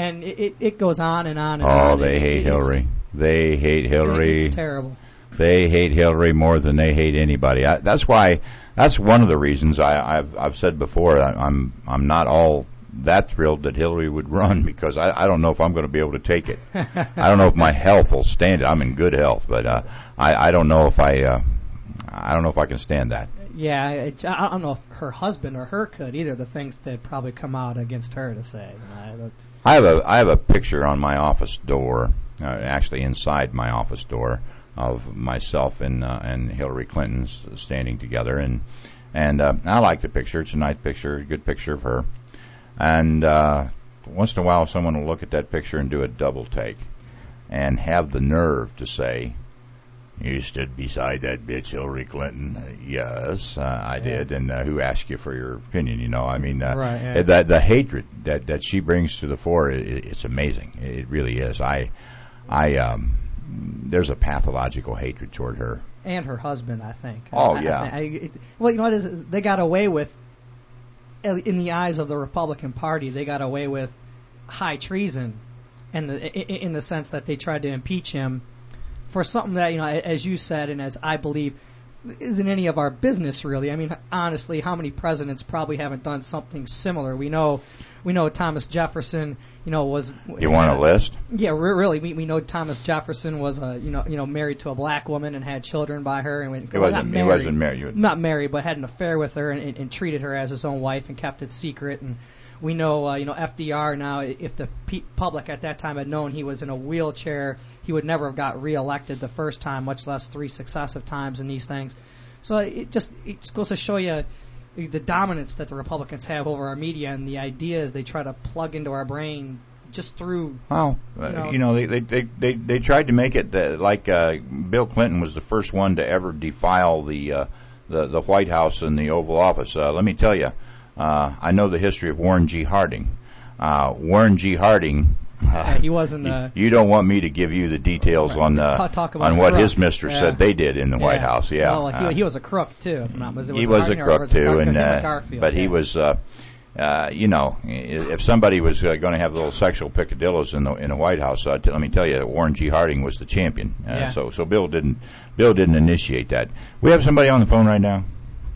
it goes on and on and on. Oh, they hate Hillary. They hate Hillary. It's terrible. They hate Hillary more than they hate anybody. That's one of the reasons I've said before, I'm not all that thrilled that Hillary would run, because I don't know if I'm going to be able to take it. I don't know if my health will stand it. I'm in good health, but I don't know if I can stand that. Yeah, I don't know if her husband or her could either. The things that probably come out against her to say. I have a picture on my office door, actually inside my office door, of myself and Hillary Clinton standing together, and I like the picture. It's a nice picture, a good picture of her. And once in a while, someone will look at that picture and do a double take, and have the nerve to say, "You stood beside that bitch Hillary Clinton." Yes, I did. And who asked you for your opinion? You know, I mean, right, the hatred that she brings to the fore, it's amazing. It really is. There's a pathological hatred toward her and her husband, I think. Oh, yeah. Well, you know what is? They got away with, in the eyes of the Republican Party, they got away with high treason, in the sense that they tried to impeach him for something that, you know, as you said, and as I believe, isn't any of our business, really. I mean, honestly, how many presidents probably haven't done something similar? We know Thomas Jefferson, was. You want a list? Yeah, really. We know Thomas Jefferson was married to a black woman and had children by her, and he wasn't married. Not married, but had an affair with her and treated her as his own wife and kept it secret. And we know, FDR now, if the public at that time had known he was in a wheelchair, he would never have got reelected the first time, much less 3 successive times in these things. So it just goes to show you the dominance that the Republicans have over our media and the ideas they try to plug into our brain just through. Well, they tried to make it like Bill Clinton was the first one to ever defile the White House and the Oval Office. Let me tell you. I know the history of Warren G. Harding. Warren G. Harding. He wasn't. You don't want me to give you the details on what his mistress said they did in the White House. Yeah, well, he was a crook too. If not, he was a crook too, but he was. If somebody was going to have little sexual picadillos in the White House, let me tell you, Warren G. Harding was the champion. So Bill didn't initiate that. We have somebody on the phone right now.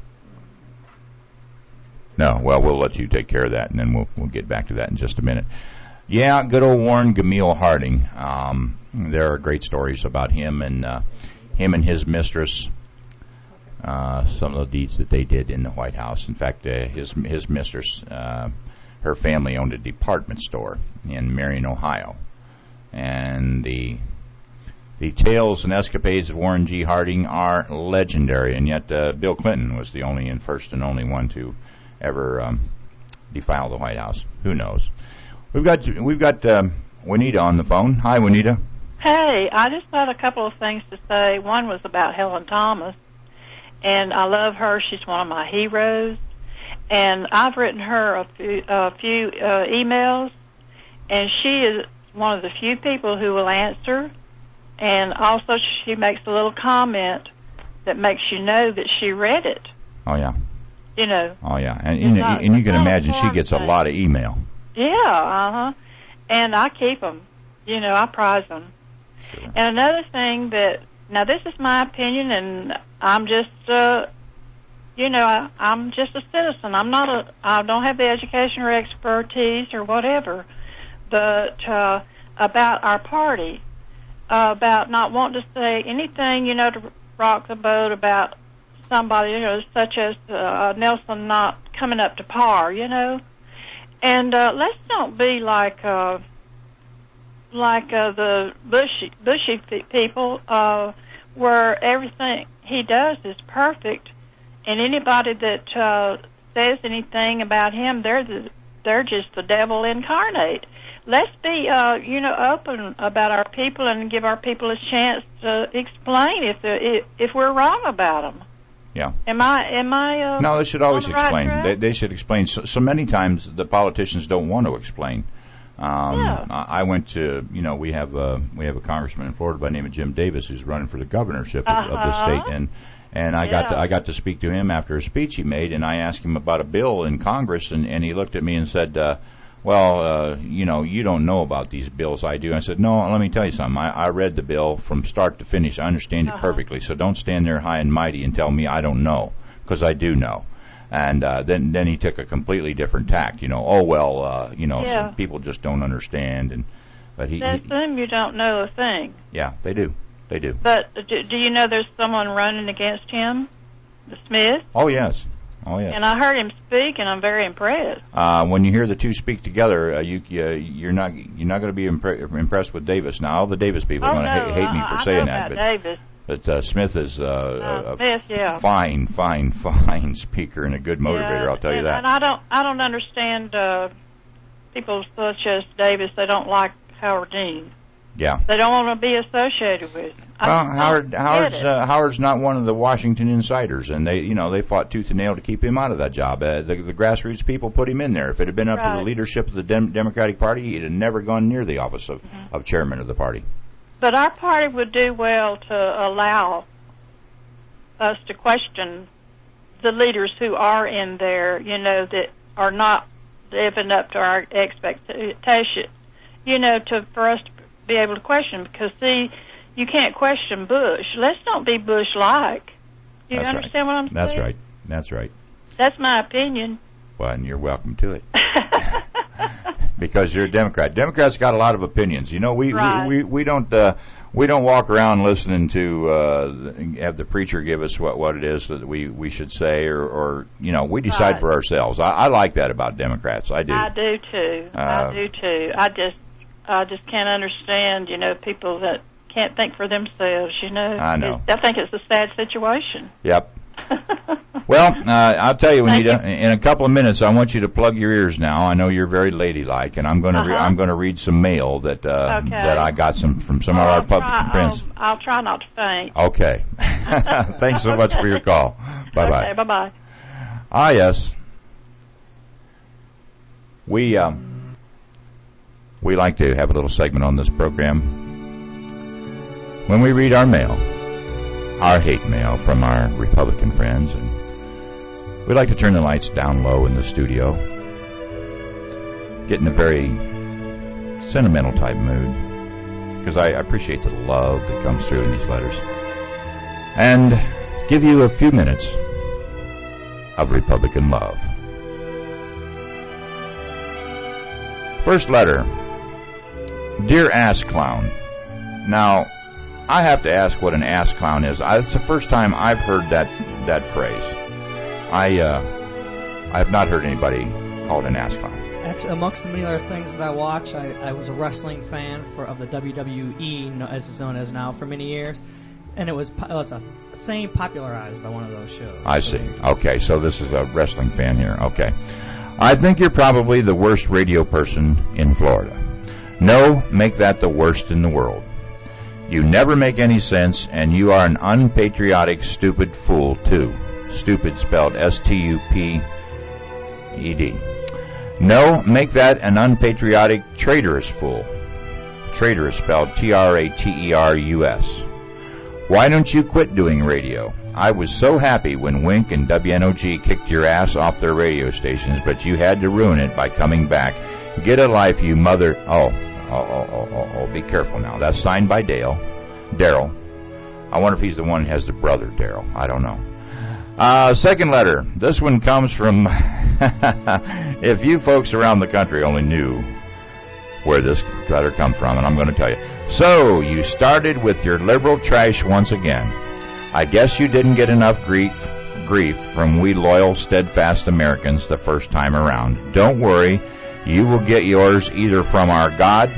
No, well, we'll let you take care of that, and then we'll get back to that in just a minute. Yeah, good old Warren Gamil Harding. There are great stories about him and his mistress. Some of the deeds that they did in the White House. In fact, his mistress, her family owned a department store in Marion, Ohio, and the tales and escapades of Warren G. Harding are legendary. And yet, Bill Clinton was the first and only one to ever defile the White House. Who knows? We've got Juanita on the phone. Hi, Juanita. Hey, I just had a couple of things to say. One was about Helen Thomas, and I love her. She's one of my heroes, and I've written her a few emails, and she is one of the few people who will answer, and also she makes a little comment that makes you know that she read it. Oh, yeah. Oh, yeah. And you can imagine she gets a lot of email. Yeah, and I keep them. I prize them. Sure. And another thing now this is my opinion, and I'm just, I'm just a citizen. I don't have the education or expertise or whatever, but about our party, about not wanting to say anything, to rock the boat about somebody, such as Nelson not coming up to par, And let's don't be like the Bushy people, where everything he does is perfect, and anybody that says anything about him, they're just the devil incarnate. Let's be, open about our people and give our people a chance to explain if we're wrong about them. Yeah. Am I? No, they should always explain. Right they should explain. So many times the politicians don't want to explain. I went to, we have a congressman in Florida by the name of Jim Davis who's running for the governorship of the state, and I got to speak to him after a speech he made, and I asked him about a bill in Congress, and he looked at me and said, you don't know about these bills. I do. I said, no, let me tell you something. I read the bill from start to finish. I understand it perfectly. So don't stand there high and mighty and tell me I don't know, because I do know. And then he took a completely different tact. Some people just don't understand. But he assume you don't know a thing. Yeah, they do. They do. But do you know there's someone running against him, the Smith? Oh, yes. Oh, yeah. And I heard him speak, and I'm very impressed. When you hear the two speak together, you're not going to be impressed with Davis. Now, all the Davis people are going to hate me for saying that. Davis. But Smith is a fine speaker and a good motivator. I'll tell you that. And I don't understand people such as Davis. They don't like Howard Dean. Yeah. They don't want to be associated with. Howard's not one of the Washington insiders, and they fought tooth and nail to keep him out of that job. The grassroots people put him in there. If it had been up to the leadership of the Democratic Party, he'd have never gone near the office of chairman of the party. But our party would do well to allow us to question the leaders who are in there, that are not living up to our expectations, for us to be able to question, because, see, you can't question Bush. Let's don't be Bush-like. Do you understand what I'm saying? That's right. That's right. That's my opinion. Well, and you're welcome to it. Because you're a Democrat. Democrats got a lot of opinions. You know, we don't walk around listening to have the preacher give us what it is that we should say, or you know, we decide for ourselves. I like that about Democrats. I do. I do too. I just can't understand, you know, people that can't think for themselves. You know, I know. I think it's a sad situation. Yep. Well, I'll tell you, Juanita, in a couple of minutes, I want you to plug your ears now. I know you're very ladylike, and I'm going to I'm going to read some mail that that I got from some of our public friends. I'll try not to faint. Okay. Thanks so much for your call. Bye bye. Okay, bye bye. Ah, yes. We like to have a little segment on this program when we read our mail. Our hate mail from our Republican friends, and we like to turn the lights down low in the studio, get in a very sentimental type mood, because I appreciate the love that comes through in these letters, and give you a few minutes of Republican love. First letter. Dear Ass Clown. Now, I have to ask what an ass clown is. It's the first time I've heard that phrase. I have not heard anybody called an ass clown. Actually, amongst the many other things that I watch, I was a wrestling fan of the WWE, as it's known as now, for many years, and it was a saying popularized by one of those shows. I see. Okay, so this is a wrestling fan here. Okay. I think you're probably the worst radio person in Florida. No, make that the worst in the world. You never make any sense, and you are an unpatriotic, stupid fool, too. Stupid spelled S-T-U-P-E-D. No, make that an unpatriotic, traitorous fool. Traitorous spelled T-R-A-T-E-R-U-S. Why don't you quit doing radio? I was so happy when Wink and WNOG kicked your ass off their radio stations, but you had to ruin it by coming back. Get a life, you mother... Oh, be careful now. That's signed by Daryl. I wonder if he's the one who has the brother, Daryl. I don't know. Second letter. This one comes from... if you folks around the country only knew where this letter comes from, and I'm going to tell you. So, you started with your liberal trash once again. I guess you didn't get enough grief from we loyal, steadfast Americans the first time around. Don't worry. You will get yours either from our God,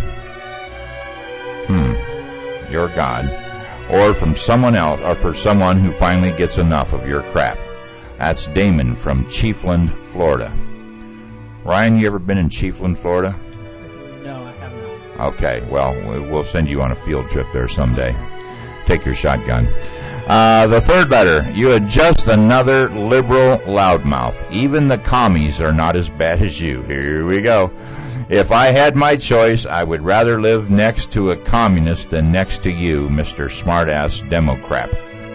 your God, or from someone else, or for someone who finally gets enough of your crap. That's Damon from Chiefland, Florida. Ryan, you ever been in Chiefland, Florida? No, I have not. Okay, well, we'll send you on a field trip there someday. Take your shotgun. The third letter. You are just another liberal loudmouth. Even the commies are not as bad as you. Here we go. If I had my choice, I would rather live next to a communist than next to you, Mr. Smartass Democrat.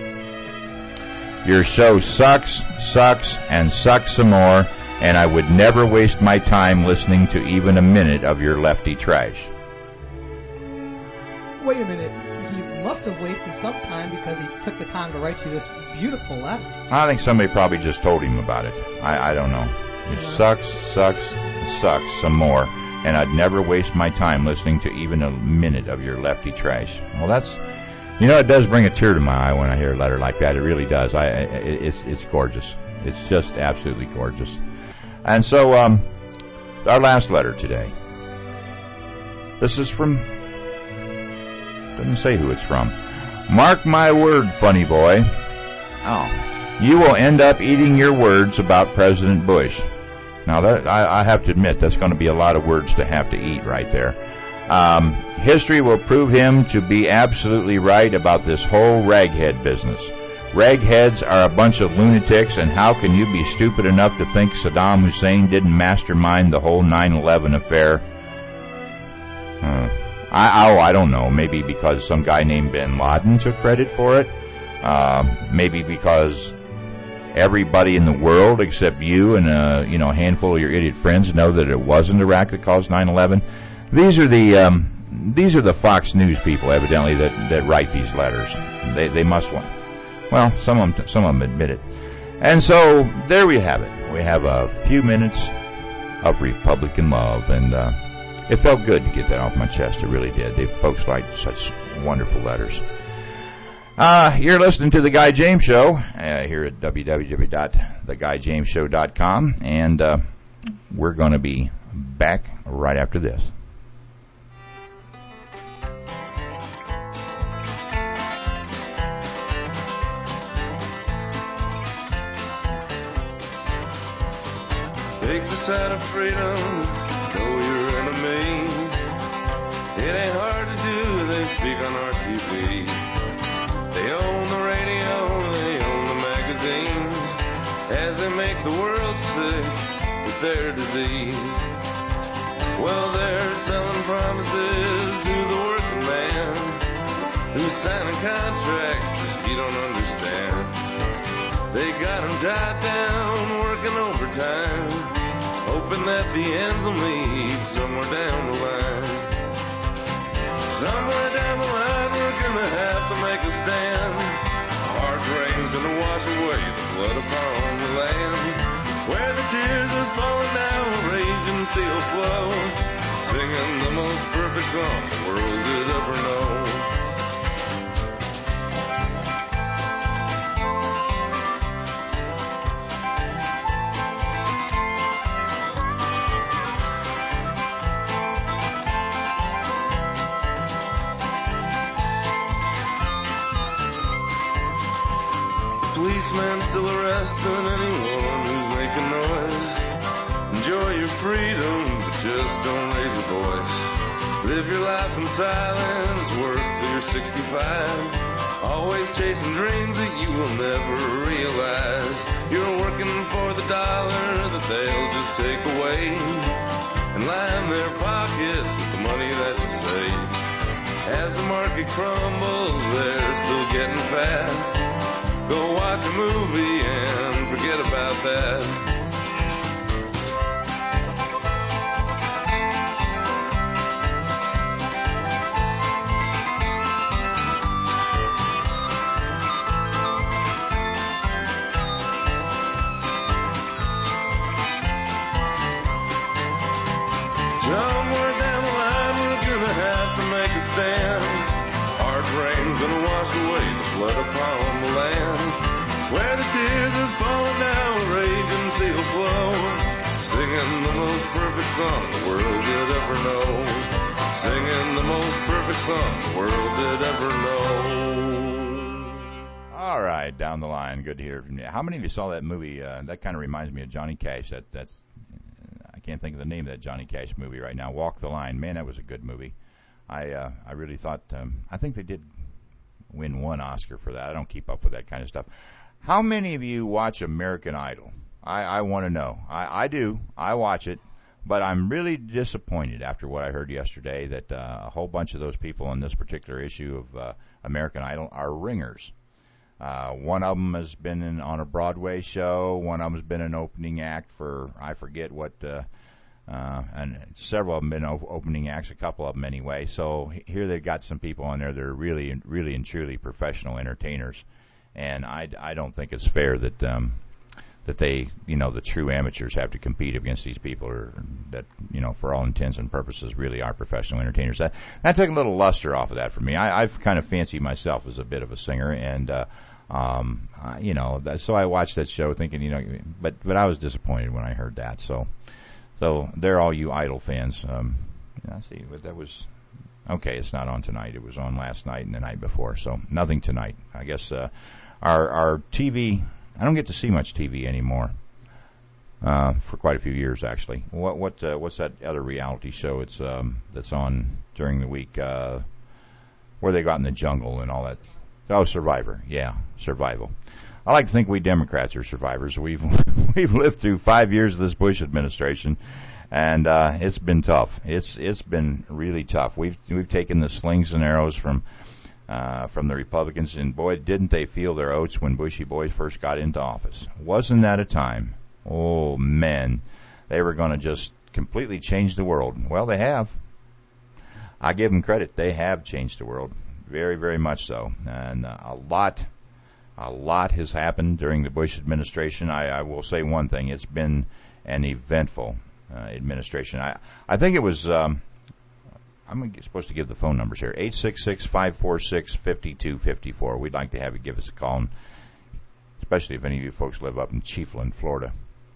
Your show sucks, and sucks some more, and I would never waste my time listening to even a minute of your lefty trash. Wait a minute. He must have wasted some time because he took the time to write you this beautiful letter. I think somebody probably just told him about it. I don't know. It sucks some more, and I'd never waste my time listening to even a minute of your lefty trash. Well, that's, it does bring a tear to my eye when I hear a letter like that. It really does. It's gorgeous. It's just absolutely gorgeous. And so, our last letter today. This is from... doesn't say who it's from. Mark my word, funny boy. Oh, you will end up eating your words about President Bush. Now, that I have to admit, that's going to be a lot of words to have to eat right there. History will prove him to be absolutely right about this whole raghead business. Ragheads are a bunch of lunatics, and how can you be stupid enough to think Saddam Hussein didn't mastermind the whole 9/11 affair? I don't know. Maybe because some guy named Bin Laden took credit for it. Maybe because everybody in the world except you and a handful of your idiot friends know that it wasn't Iraq that caused 9/11. These are the Fox News people, evidently, that write these letters. They must want. Well, some of them admit it. And so there we have it. We have a few minutes of Republican love, and it felt good to get that off my chest. It really did. Folks write such wonderful letters. You're listening to The Guy James Show here at www.theguyjamesshow.com, and we're going to be back right after this. Take the side of freedom, know your enemy. It ain't hard to do, they speak on our TV. They own the radio, they own the magazine, as they make the world sick with their disease. Well, they're selling promises to the working man, who's signing contracts that he don't understand. They got him tied down, working overtime, hoping that the ends will meet somewhere down the line. Somewhere down the line we're gonna have to make a stand. Hard rain's gonna wash away the blood upon the land. Where the tears are falling down, raging sea will flow, singing the most perfect song the world did ever know. Policeman still arresting anyone who's making noise. Enjoy your freedom, but just don't raise your voice. Live your life in silence, work till you're 65. Always chasing dreams that you will never realize. You're working for the dollar that they'll just take away, and line their pockets with the money that you save. As the market crumbles, they're still getting fat. Go watch a movie and forget about that. Somewhere down the line we're gonna have to make a stand. Hard rain's gonna wash away the blood upon the land. Where the tears are falling down, raging sea will flow, singing the most perfect song the world did ever know. Singing the most perfect song the world did ever know. All right, down the line, good to hear from you. How many of you saw that movie? That kind of reminds me of Johnny Cash. That's I can't think of the name of that Johnny Cash movie right now. Walk the Line. Man, that was a good movie. I really thought, I think they did win one Oscar for that. I don't keep up with that kind of stuff. How many of you watch American Idol? I want to know. I do. I watch it, but I'm really disappointed after what I heard yesterday that a whole bunch of those people on this particular issue of American Idol are ringers. One of them has been on a Broadway show. One of them has been an opening act for, I forget what, and several of them been opening acts, a couple of them anyway. So here they've got some people on there that are really and truly professional entertainers. And I don't think it's fair that that they, the true amateurs have to compete against these people that, for all intents and purposes really are professional entertainers. That took a little luster off of that for me. I've kind of fancied myself as a bit of a singer, and so I watched that show thinking, but I was disappointed when I heard that. So there, all you Idol fans. I see, but that was okay. It's not on tonight. It was on last night and the night before. So nothing tonight. I guess our TV. I don't get to see much TV anymore. For quite a few years, actually. What's that other reality show? It's that's on during the week where they got in the jungle and all that. Oh, Survivor. Yeah, Survival. I like to think we Democrats are survivors. We've lived through 5 years of this Bush administration, and it's been tough. It's been really tough. We've taken the slings and arrows from the Republicans, and boy, didn't they feel their oats when Bushy boys first got into office. Wasn't that a time? Oh, man, they were going to just completely change the world. Well, they have. I give them credit. They have changed the world. Very, very much so. And a lot A lot has happened during the Bush administration. I will say one thing. It's been an eventful administration. I think it was, I'm supposed to give the phone numbers here, 866-546-5254. We'd like to have you give us a call, and especially if any of you folks live up in Chiefland, Florida.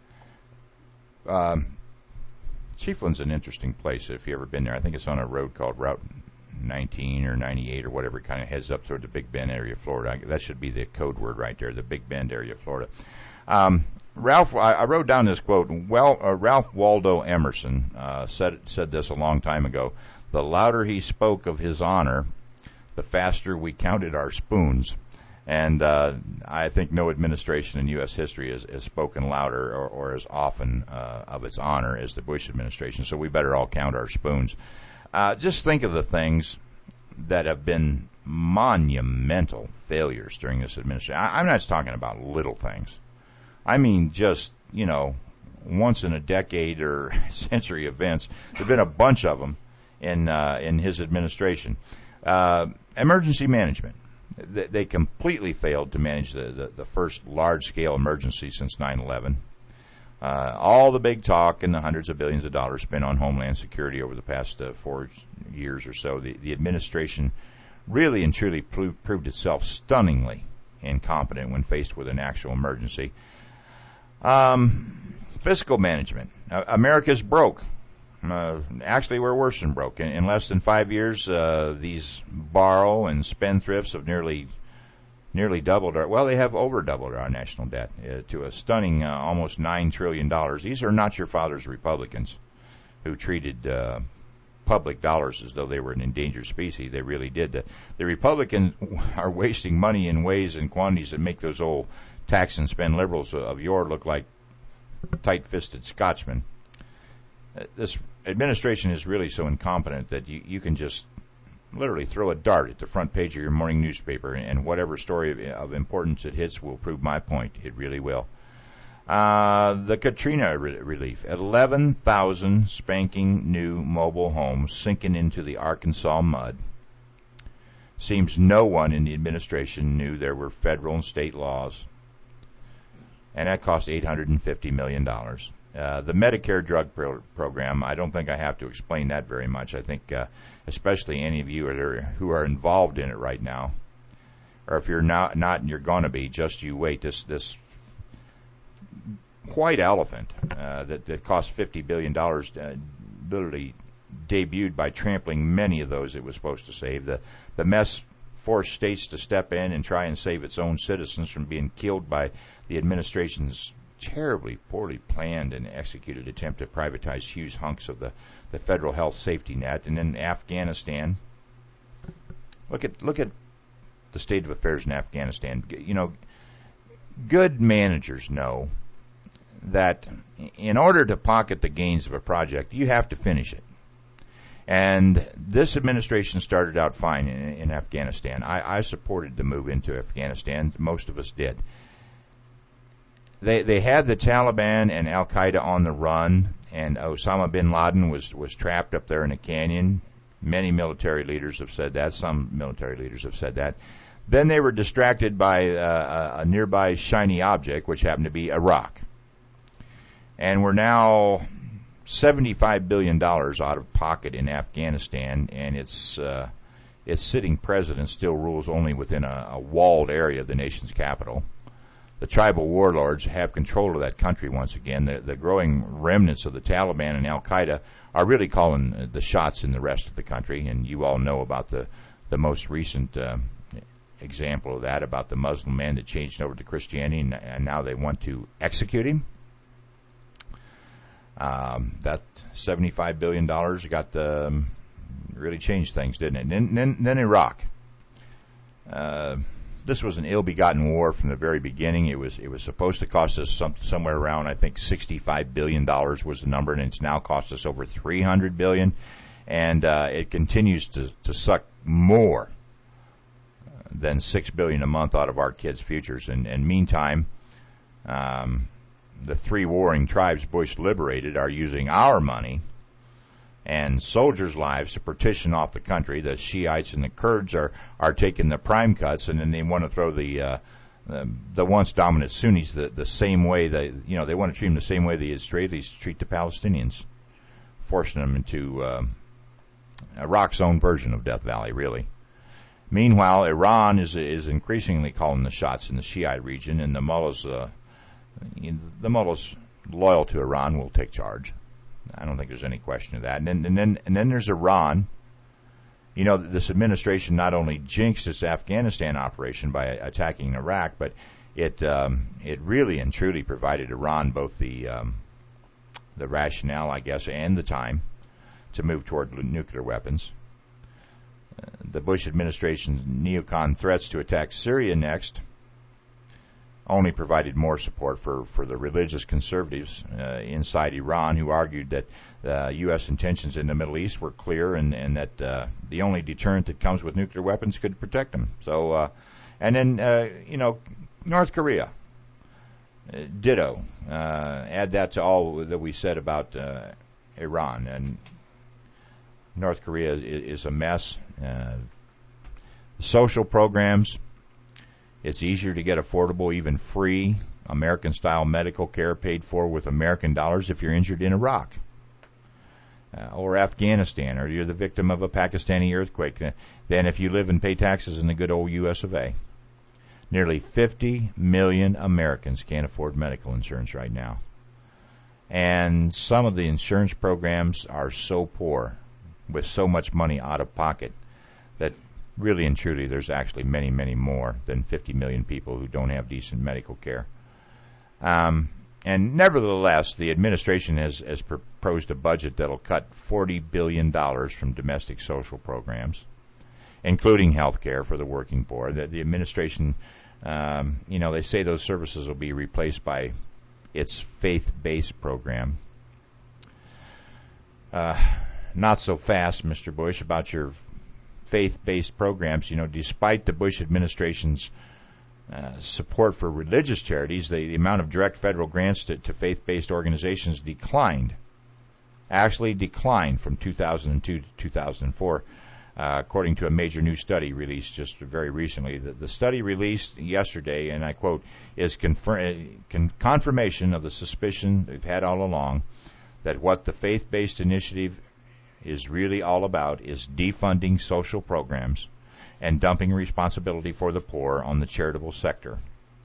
Chiefland's an interesting place if you've ever been there. I think it's on a road called Route 19 or 98 or whatever. It kind of heads up toward the Big Bend area of Florida. That should be the code word right there, the Big Bend area of Florida. Ralph, I wrote down this quote. Ralph Waldo Emerson said this a long time ago. The louder he spoke of his honor, the faster we counted our spoons. And I think no administration in U.S. history has spoken louder or as often of its honor as the Bush administration. So we better all count our spoons. Just think of the things that have been monumental failures during this administration. I'm not just talking about little things. I mean just, once in a decade or century events. There have been a bunch of them in his administration. Emergency management. They completely failed to manage the first large-scale emergency since 9/11. All the big talk and the hundreds of billions of dollars spent on Homeland Security over the past 4 years or so, the administration really and truly proved itself stunningly incompetent when faced with an actual emergency. Fiscal management. America's broke. Actually, we're worse than broke. In less than 5 years, these borrow and spendthrifts have nearly doubled they have over doubled our national debt to a stunning almost $9 trillion. These are not your father's Republicans who treated public dollars as though they were an endangered species. They really did. The Republicans are wasting money in ways and quantities that make those old tax and spend liberals of yore look like tight-fisted Scotchmen. This administration is really so incompetent that you can just literally throw a dart at the front page of your morning newspaper, and whatever story of importance it hits will prove my point. It really will. The Katrina relief. 11,000 spanking new mobile homes sinking into the Arkansas mud. Seems no one in the administration knew there were federal and state laws. And that cost $850 million. The Medicare drug program, I don't think I have to explain that very much. I think especially any of you who are involved in it right now, or if you're not and you're going to be, just you wait. This white elephant that cost $50 billion literally debuted by trampling many of those it was supposed to save. The mess forced states to step in and try and save its own citizens from being killed by the administration's terribly poorly planned and executed attempt to privatize huge hunks of the federal health safety net. And then Afghanistan. Look at the state of affairs in Afghanistan. Good managers know that in order to pocket the gains of a project, you have to finish it. And this administration started out fine in Afghanistan. I supported the move into Afghanistan. Most of us did. They had the Taliban and Al-Qaeda on the run, and Osama bin Laden was trapped up there in a canyon. Many military leaders have said that. Some military leaders have said that. Then they were distracted by a nearby shiny object, which happened to be Iraq. And we're now $75 billion out of pocket in Afghanistan, and its sitting president still rules only within a walled area of the nation's capital. The tribal warlords have control of that country once again. The growing remnants of the Taliban and Al-Qaeda are really calling the shots in the rest of the country, and you all know about the most recent example of that, about the Muslim man that changed over to Christianity, and now they want to execute him. That $75 billion got really changed things, didn't it? And then Iraq. This was an ill-begotten war from the very beginning. It was supposed to cost us somewhere around, I think, $65 billion was the number, and it's now cost us over $300 billion, and it continues to suck more than $6 billion a month out of our kids' futures. And meantime, the three warring tribes Bush liberated are using our money and soldiers' lives to partition off the country. The Shiites and the Kurds are taking the prime cuts, and then they want to throw the the once dominant Sunnis the same way they want to treat them the same way the Israelis treat the Palestinians, forcing them into Iraq's own version of Death Valley, really. Meanwhile, Iran is increasingly calling the shots in the Shiite region, and the mullahs loyal to Iran will take charge. I don't think there's any question of that. And then there's Iran. You know, this administration not only jinxed its Afghanistan operation by attacking Iraq, but it really and truly provided Iran both the rationale, I guess, and the time to move toward nuclear weapons. The Bush administration's neocon threats to attack Syria next only provided more support for the religious conservatives inside Iran, who argued that U.S. intentions in the Middle East were clear and that the only deterrent that comes with nuclear weapons could protect them. So, and then, North Korea, ditto. Add that to all that we said about Iran. And North Korea is a mess. Social programs, it's easier to get affordable, even free, American-style medical care paid for with American dollars if you're injured in Iraq or Afghanistan, or you're the victim of a Pakistani earthquake than if you live and pay taxes in the good old U.S. of A. Nearly 50 million Americans can't afford medical insurance right now. And some of the insurance programs are so poor, with so much money out of pocket, that really and truly there's actually many, many more than 50 million people who don't have decent medical care. And nevertheless, the administration has proposed a budget that'll cut $40 billion from domestic social programs, including health care for the working poor. The administration, they say those services will be replaced by its faith-based program. Not so fast, Mr. Bush, about your faith-based programs. Despite the Bush administration's support for religious charities, the amount of direct federal grants to faith-based organizations declined from 2002 to 2004, according to a major new study released just very recently. The study released yesterday, and I quote, is confirmation of the suspicion we've had all along that what the faith-based initiative is really all about is defunding social programs and dumping responsibility for the poor on the charitable sector.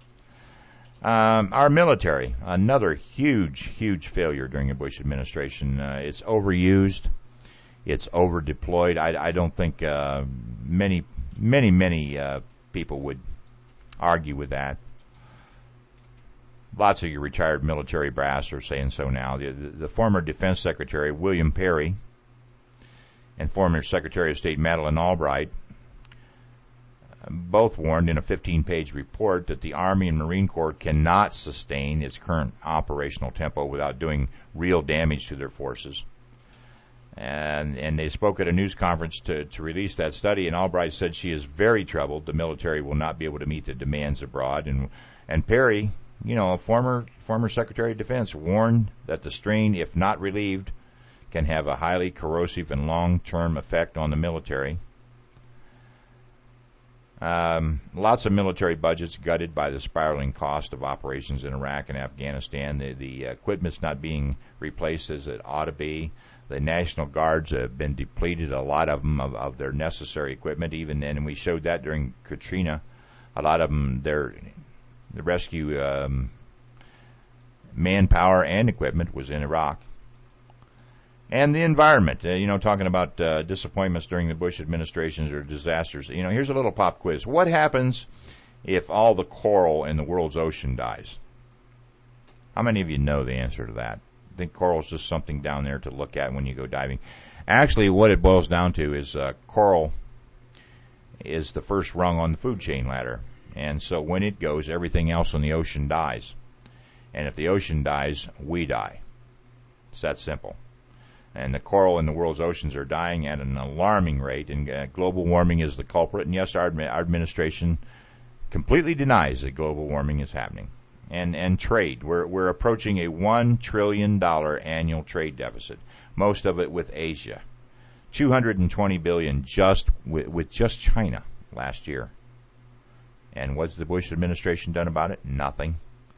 Our military, another huge failure during the Bush administration. It's overused. It's over-deployed. I don't think many people would argue with that. Lots of your retired military brass are saying so now. The former Defense Secretary, William Perry, and former Secretary of State Madeleine Albright both warned in a 15-page report that the Army and Marine Corps cannot sustain its current operational tempo without doing real damage to their forces. And they spoke at a news conference to release that study, and Albright said she is very troubled the military will not be able to meet the demands abroad. And Perry, a former Secretary of Defense, warned that the strain, if not relieved, can have a highly corrosive and long-term effect on the military. Lots of military budgets gutted by the spiraling cost of operations in Iraq and Afghanistan. The equipment's not being replaced as it ought to be. The National Guards have been depleted, a lot of them, of their necessary equipment, even then, and we showed that during Katrina. A lot of them, the rescue manpower and equipment was in Iraq. And the environment, talking about disappointments during the Bush administrations or disasters. Here's a little pop quiz. What happens if all the coral in the world's ocean dies? How many of you know the answer to that? I think coral's just something down there to look at when you go diving. Actually, what it boils down to is coral is the first rung on the food chain ladder. And so when it goes, everything else on the ocean dies. And if the ocean dies, we die. It's that simple. And the coral in the world's oceans are dying at an alarming rate, and global warming is the culprit. And yes, our administration completely denies that global warming is happening. And trade, we're approaching a $1 trillion annual trade deficit, most of it with Asia, $220 billion just with just China last year. And what's the Bush administration done about it? Nothing.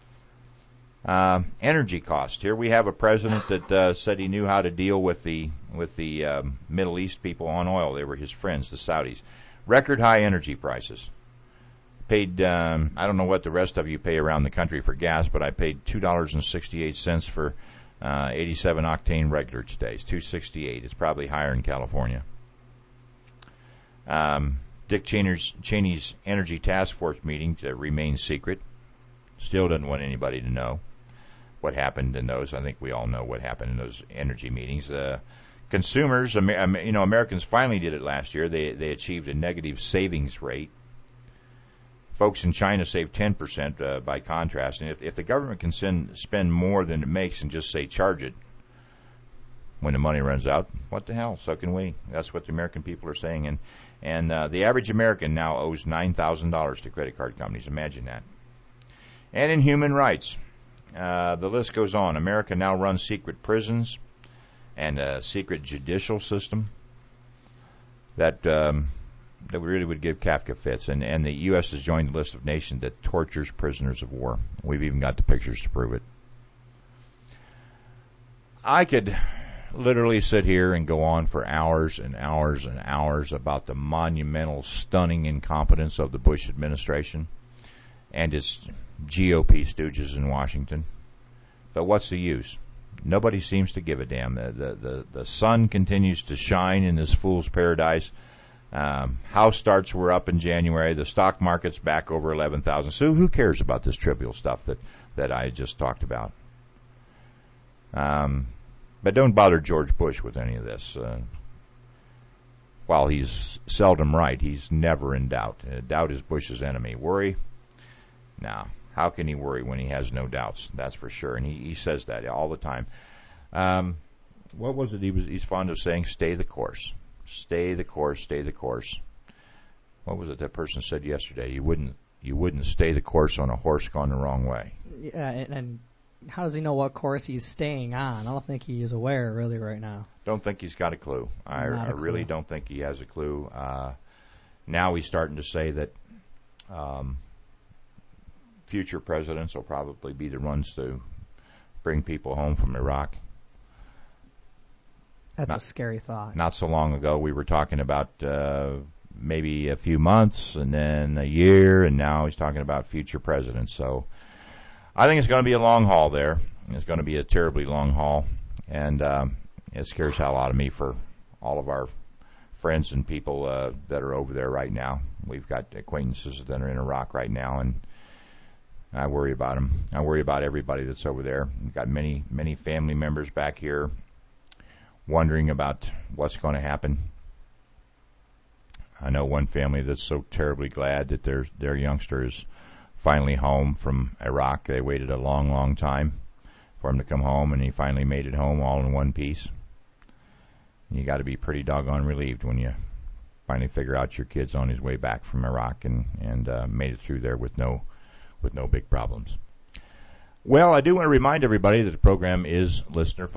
Energy cost. Here we have a president that said he knew how to deal with the Middle East people on oil. They were his friends, the Saudis. Record high energy prices. Paid, I don't know what the rest of you pay around the country for gas, but I paid $2.68 for 87 octane regular today. It's $2.68. It's probably higher in California. Dick Cheney's Energy Task Force meeting remains secret. Still doesn't want anybody to know what happened in those. I think we all know what happened in those energy meetings. Consumers, Americans finally did it last year. They achieved a negative savings rate. Folks in China saved 10% by contrast. And if the government can spend more than it makes and just say charge it when the money runs out, what the hell? So can we. That's what the American people are saying. And the average American now owes $9,000 to credit card companies. Imagine that. And in human rights, the list goes on. America now runs secret prisons and a secret judicial system that really would give Kafka fits. And the U.S. has joined the list of nations that tortures prisoners of war. We've even got the pictures to prove it. I could literally sit here and go on for hours and hours and hours about the monumental, stunning incompetence of the Bush administration and its GOP stooges in Washington. But what's the use? Nobody seems to give a damn. The sun continues to shine in this fool's paradise. House starts were up in January. The stock market's back over 11,000. So who cares about this trivial stuff that I just talked about? But don't bother George Bush with any of this. While he's seldom right, he's never in doubt. Doubt is Bush's enemy. Worry? No. How can he worry when he has no doubts? That's for sure. And he says that all the time. What was it he's fond of saying? Stay the course. Stay the course, stay the course. What was it that person said yesterday? You wouldn't stay the course on a horse gone the wrong way. Yeah, and how does he know what course he's staying on? I don't think he is aware really right now. Don't think he's got a clue. I really don't think he has a clue. Now he's starting to say that future presidents will probably be the ones to bring people home from Iraq. That's a scary thought. Not so long ago, we were talking about maybe a few months and then a year, and now he's talking about future presidents. So I think it's going to be a long haul there. It's going to be a terribly long haul, and it scares the hell out of me for all of our friends and people that are over there right now. We've got acquaintances that are in Iraq right now, and I worry about them. I worry about everybody that's over there. We've got many, many family members back here wondering about what's going to happen. I know one family that's so terribly glad that their youngster is finally home from Iraq. They waited a long, long time for him to come home, and he finally made it home all in one piece. You got to be pretty doggone relieved when you finally figure out your kid's on his way back from Iraq and made it through there with no big problems. Well, I do want to remind everybody that the program is listener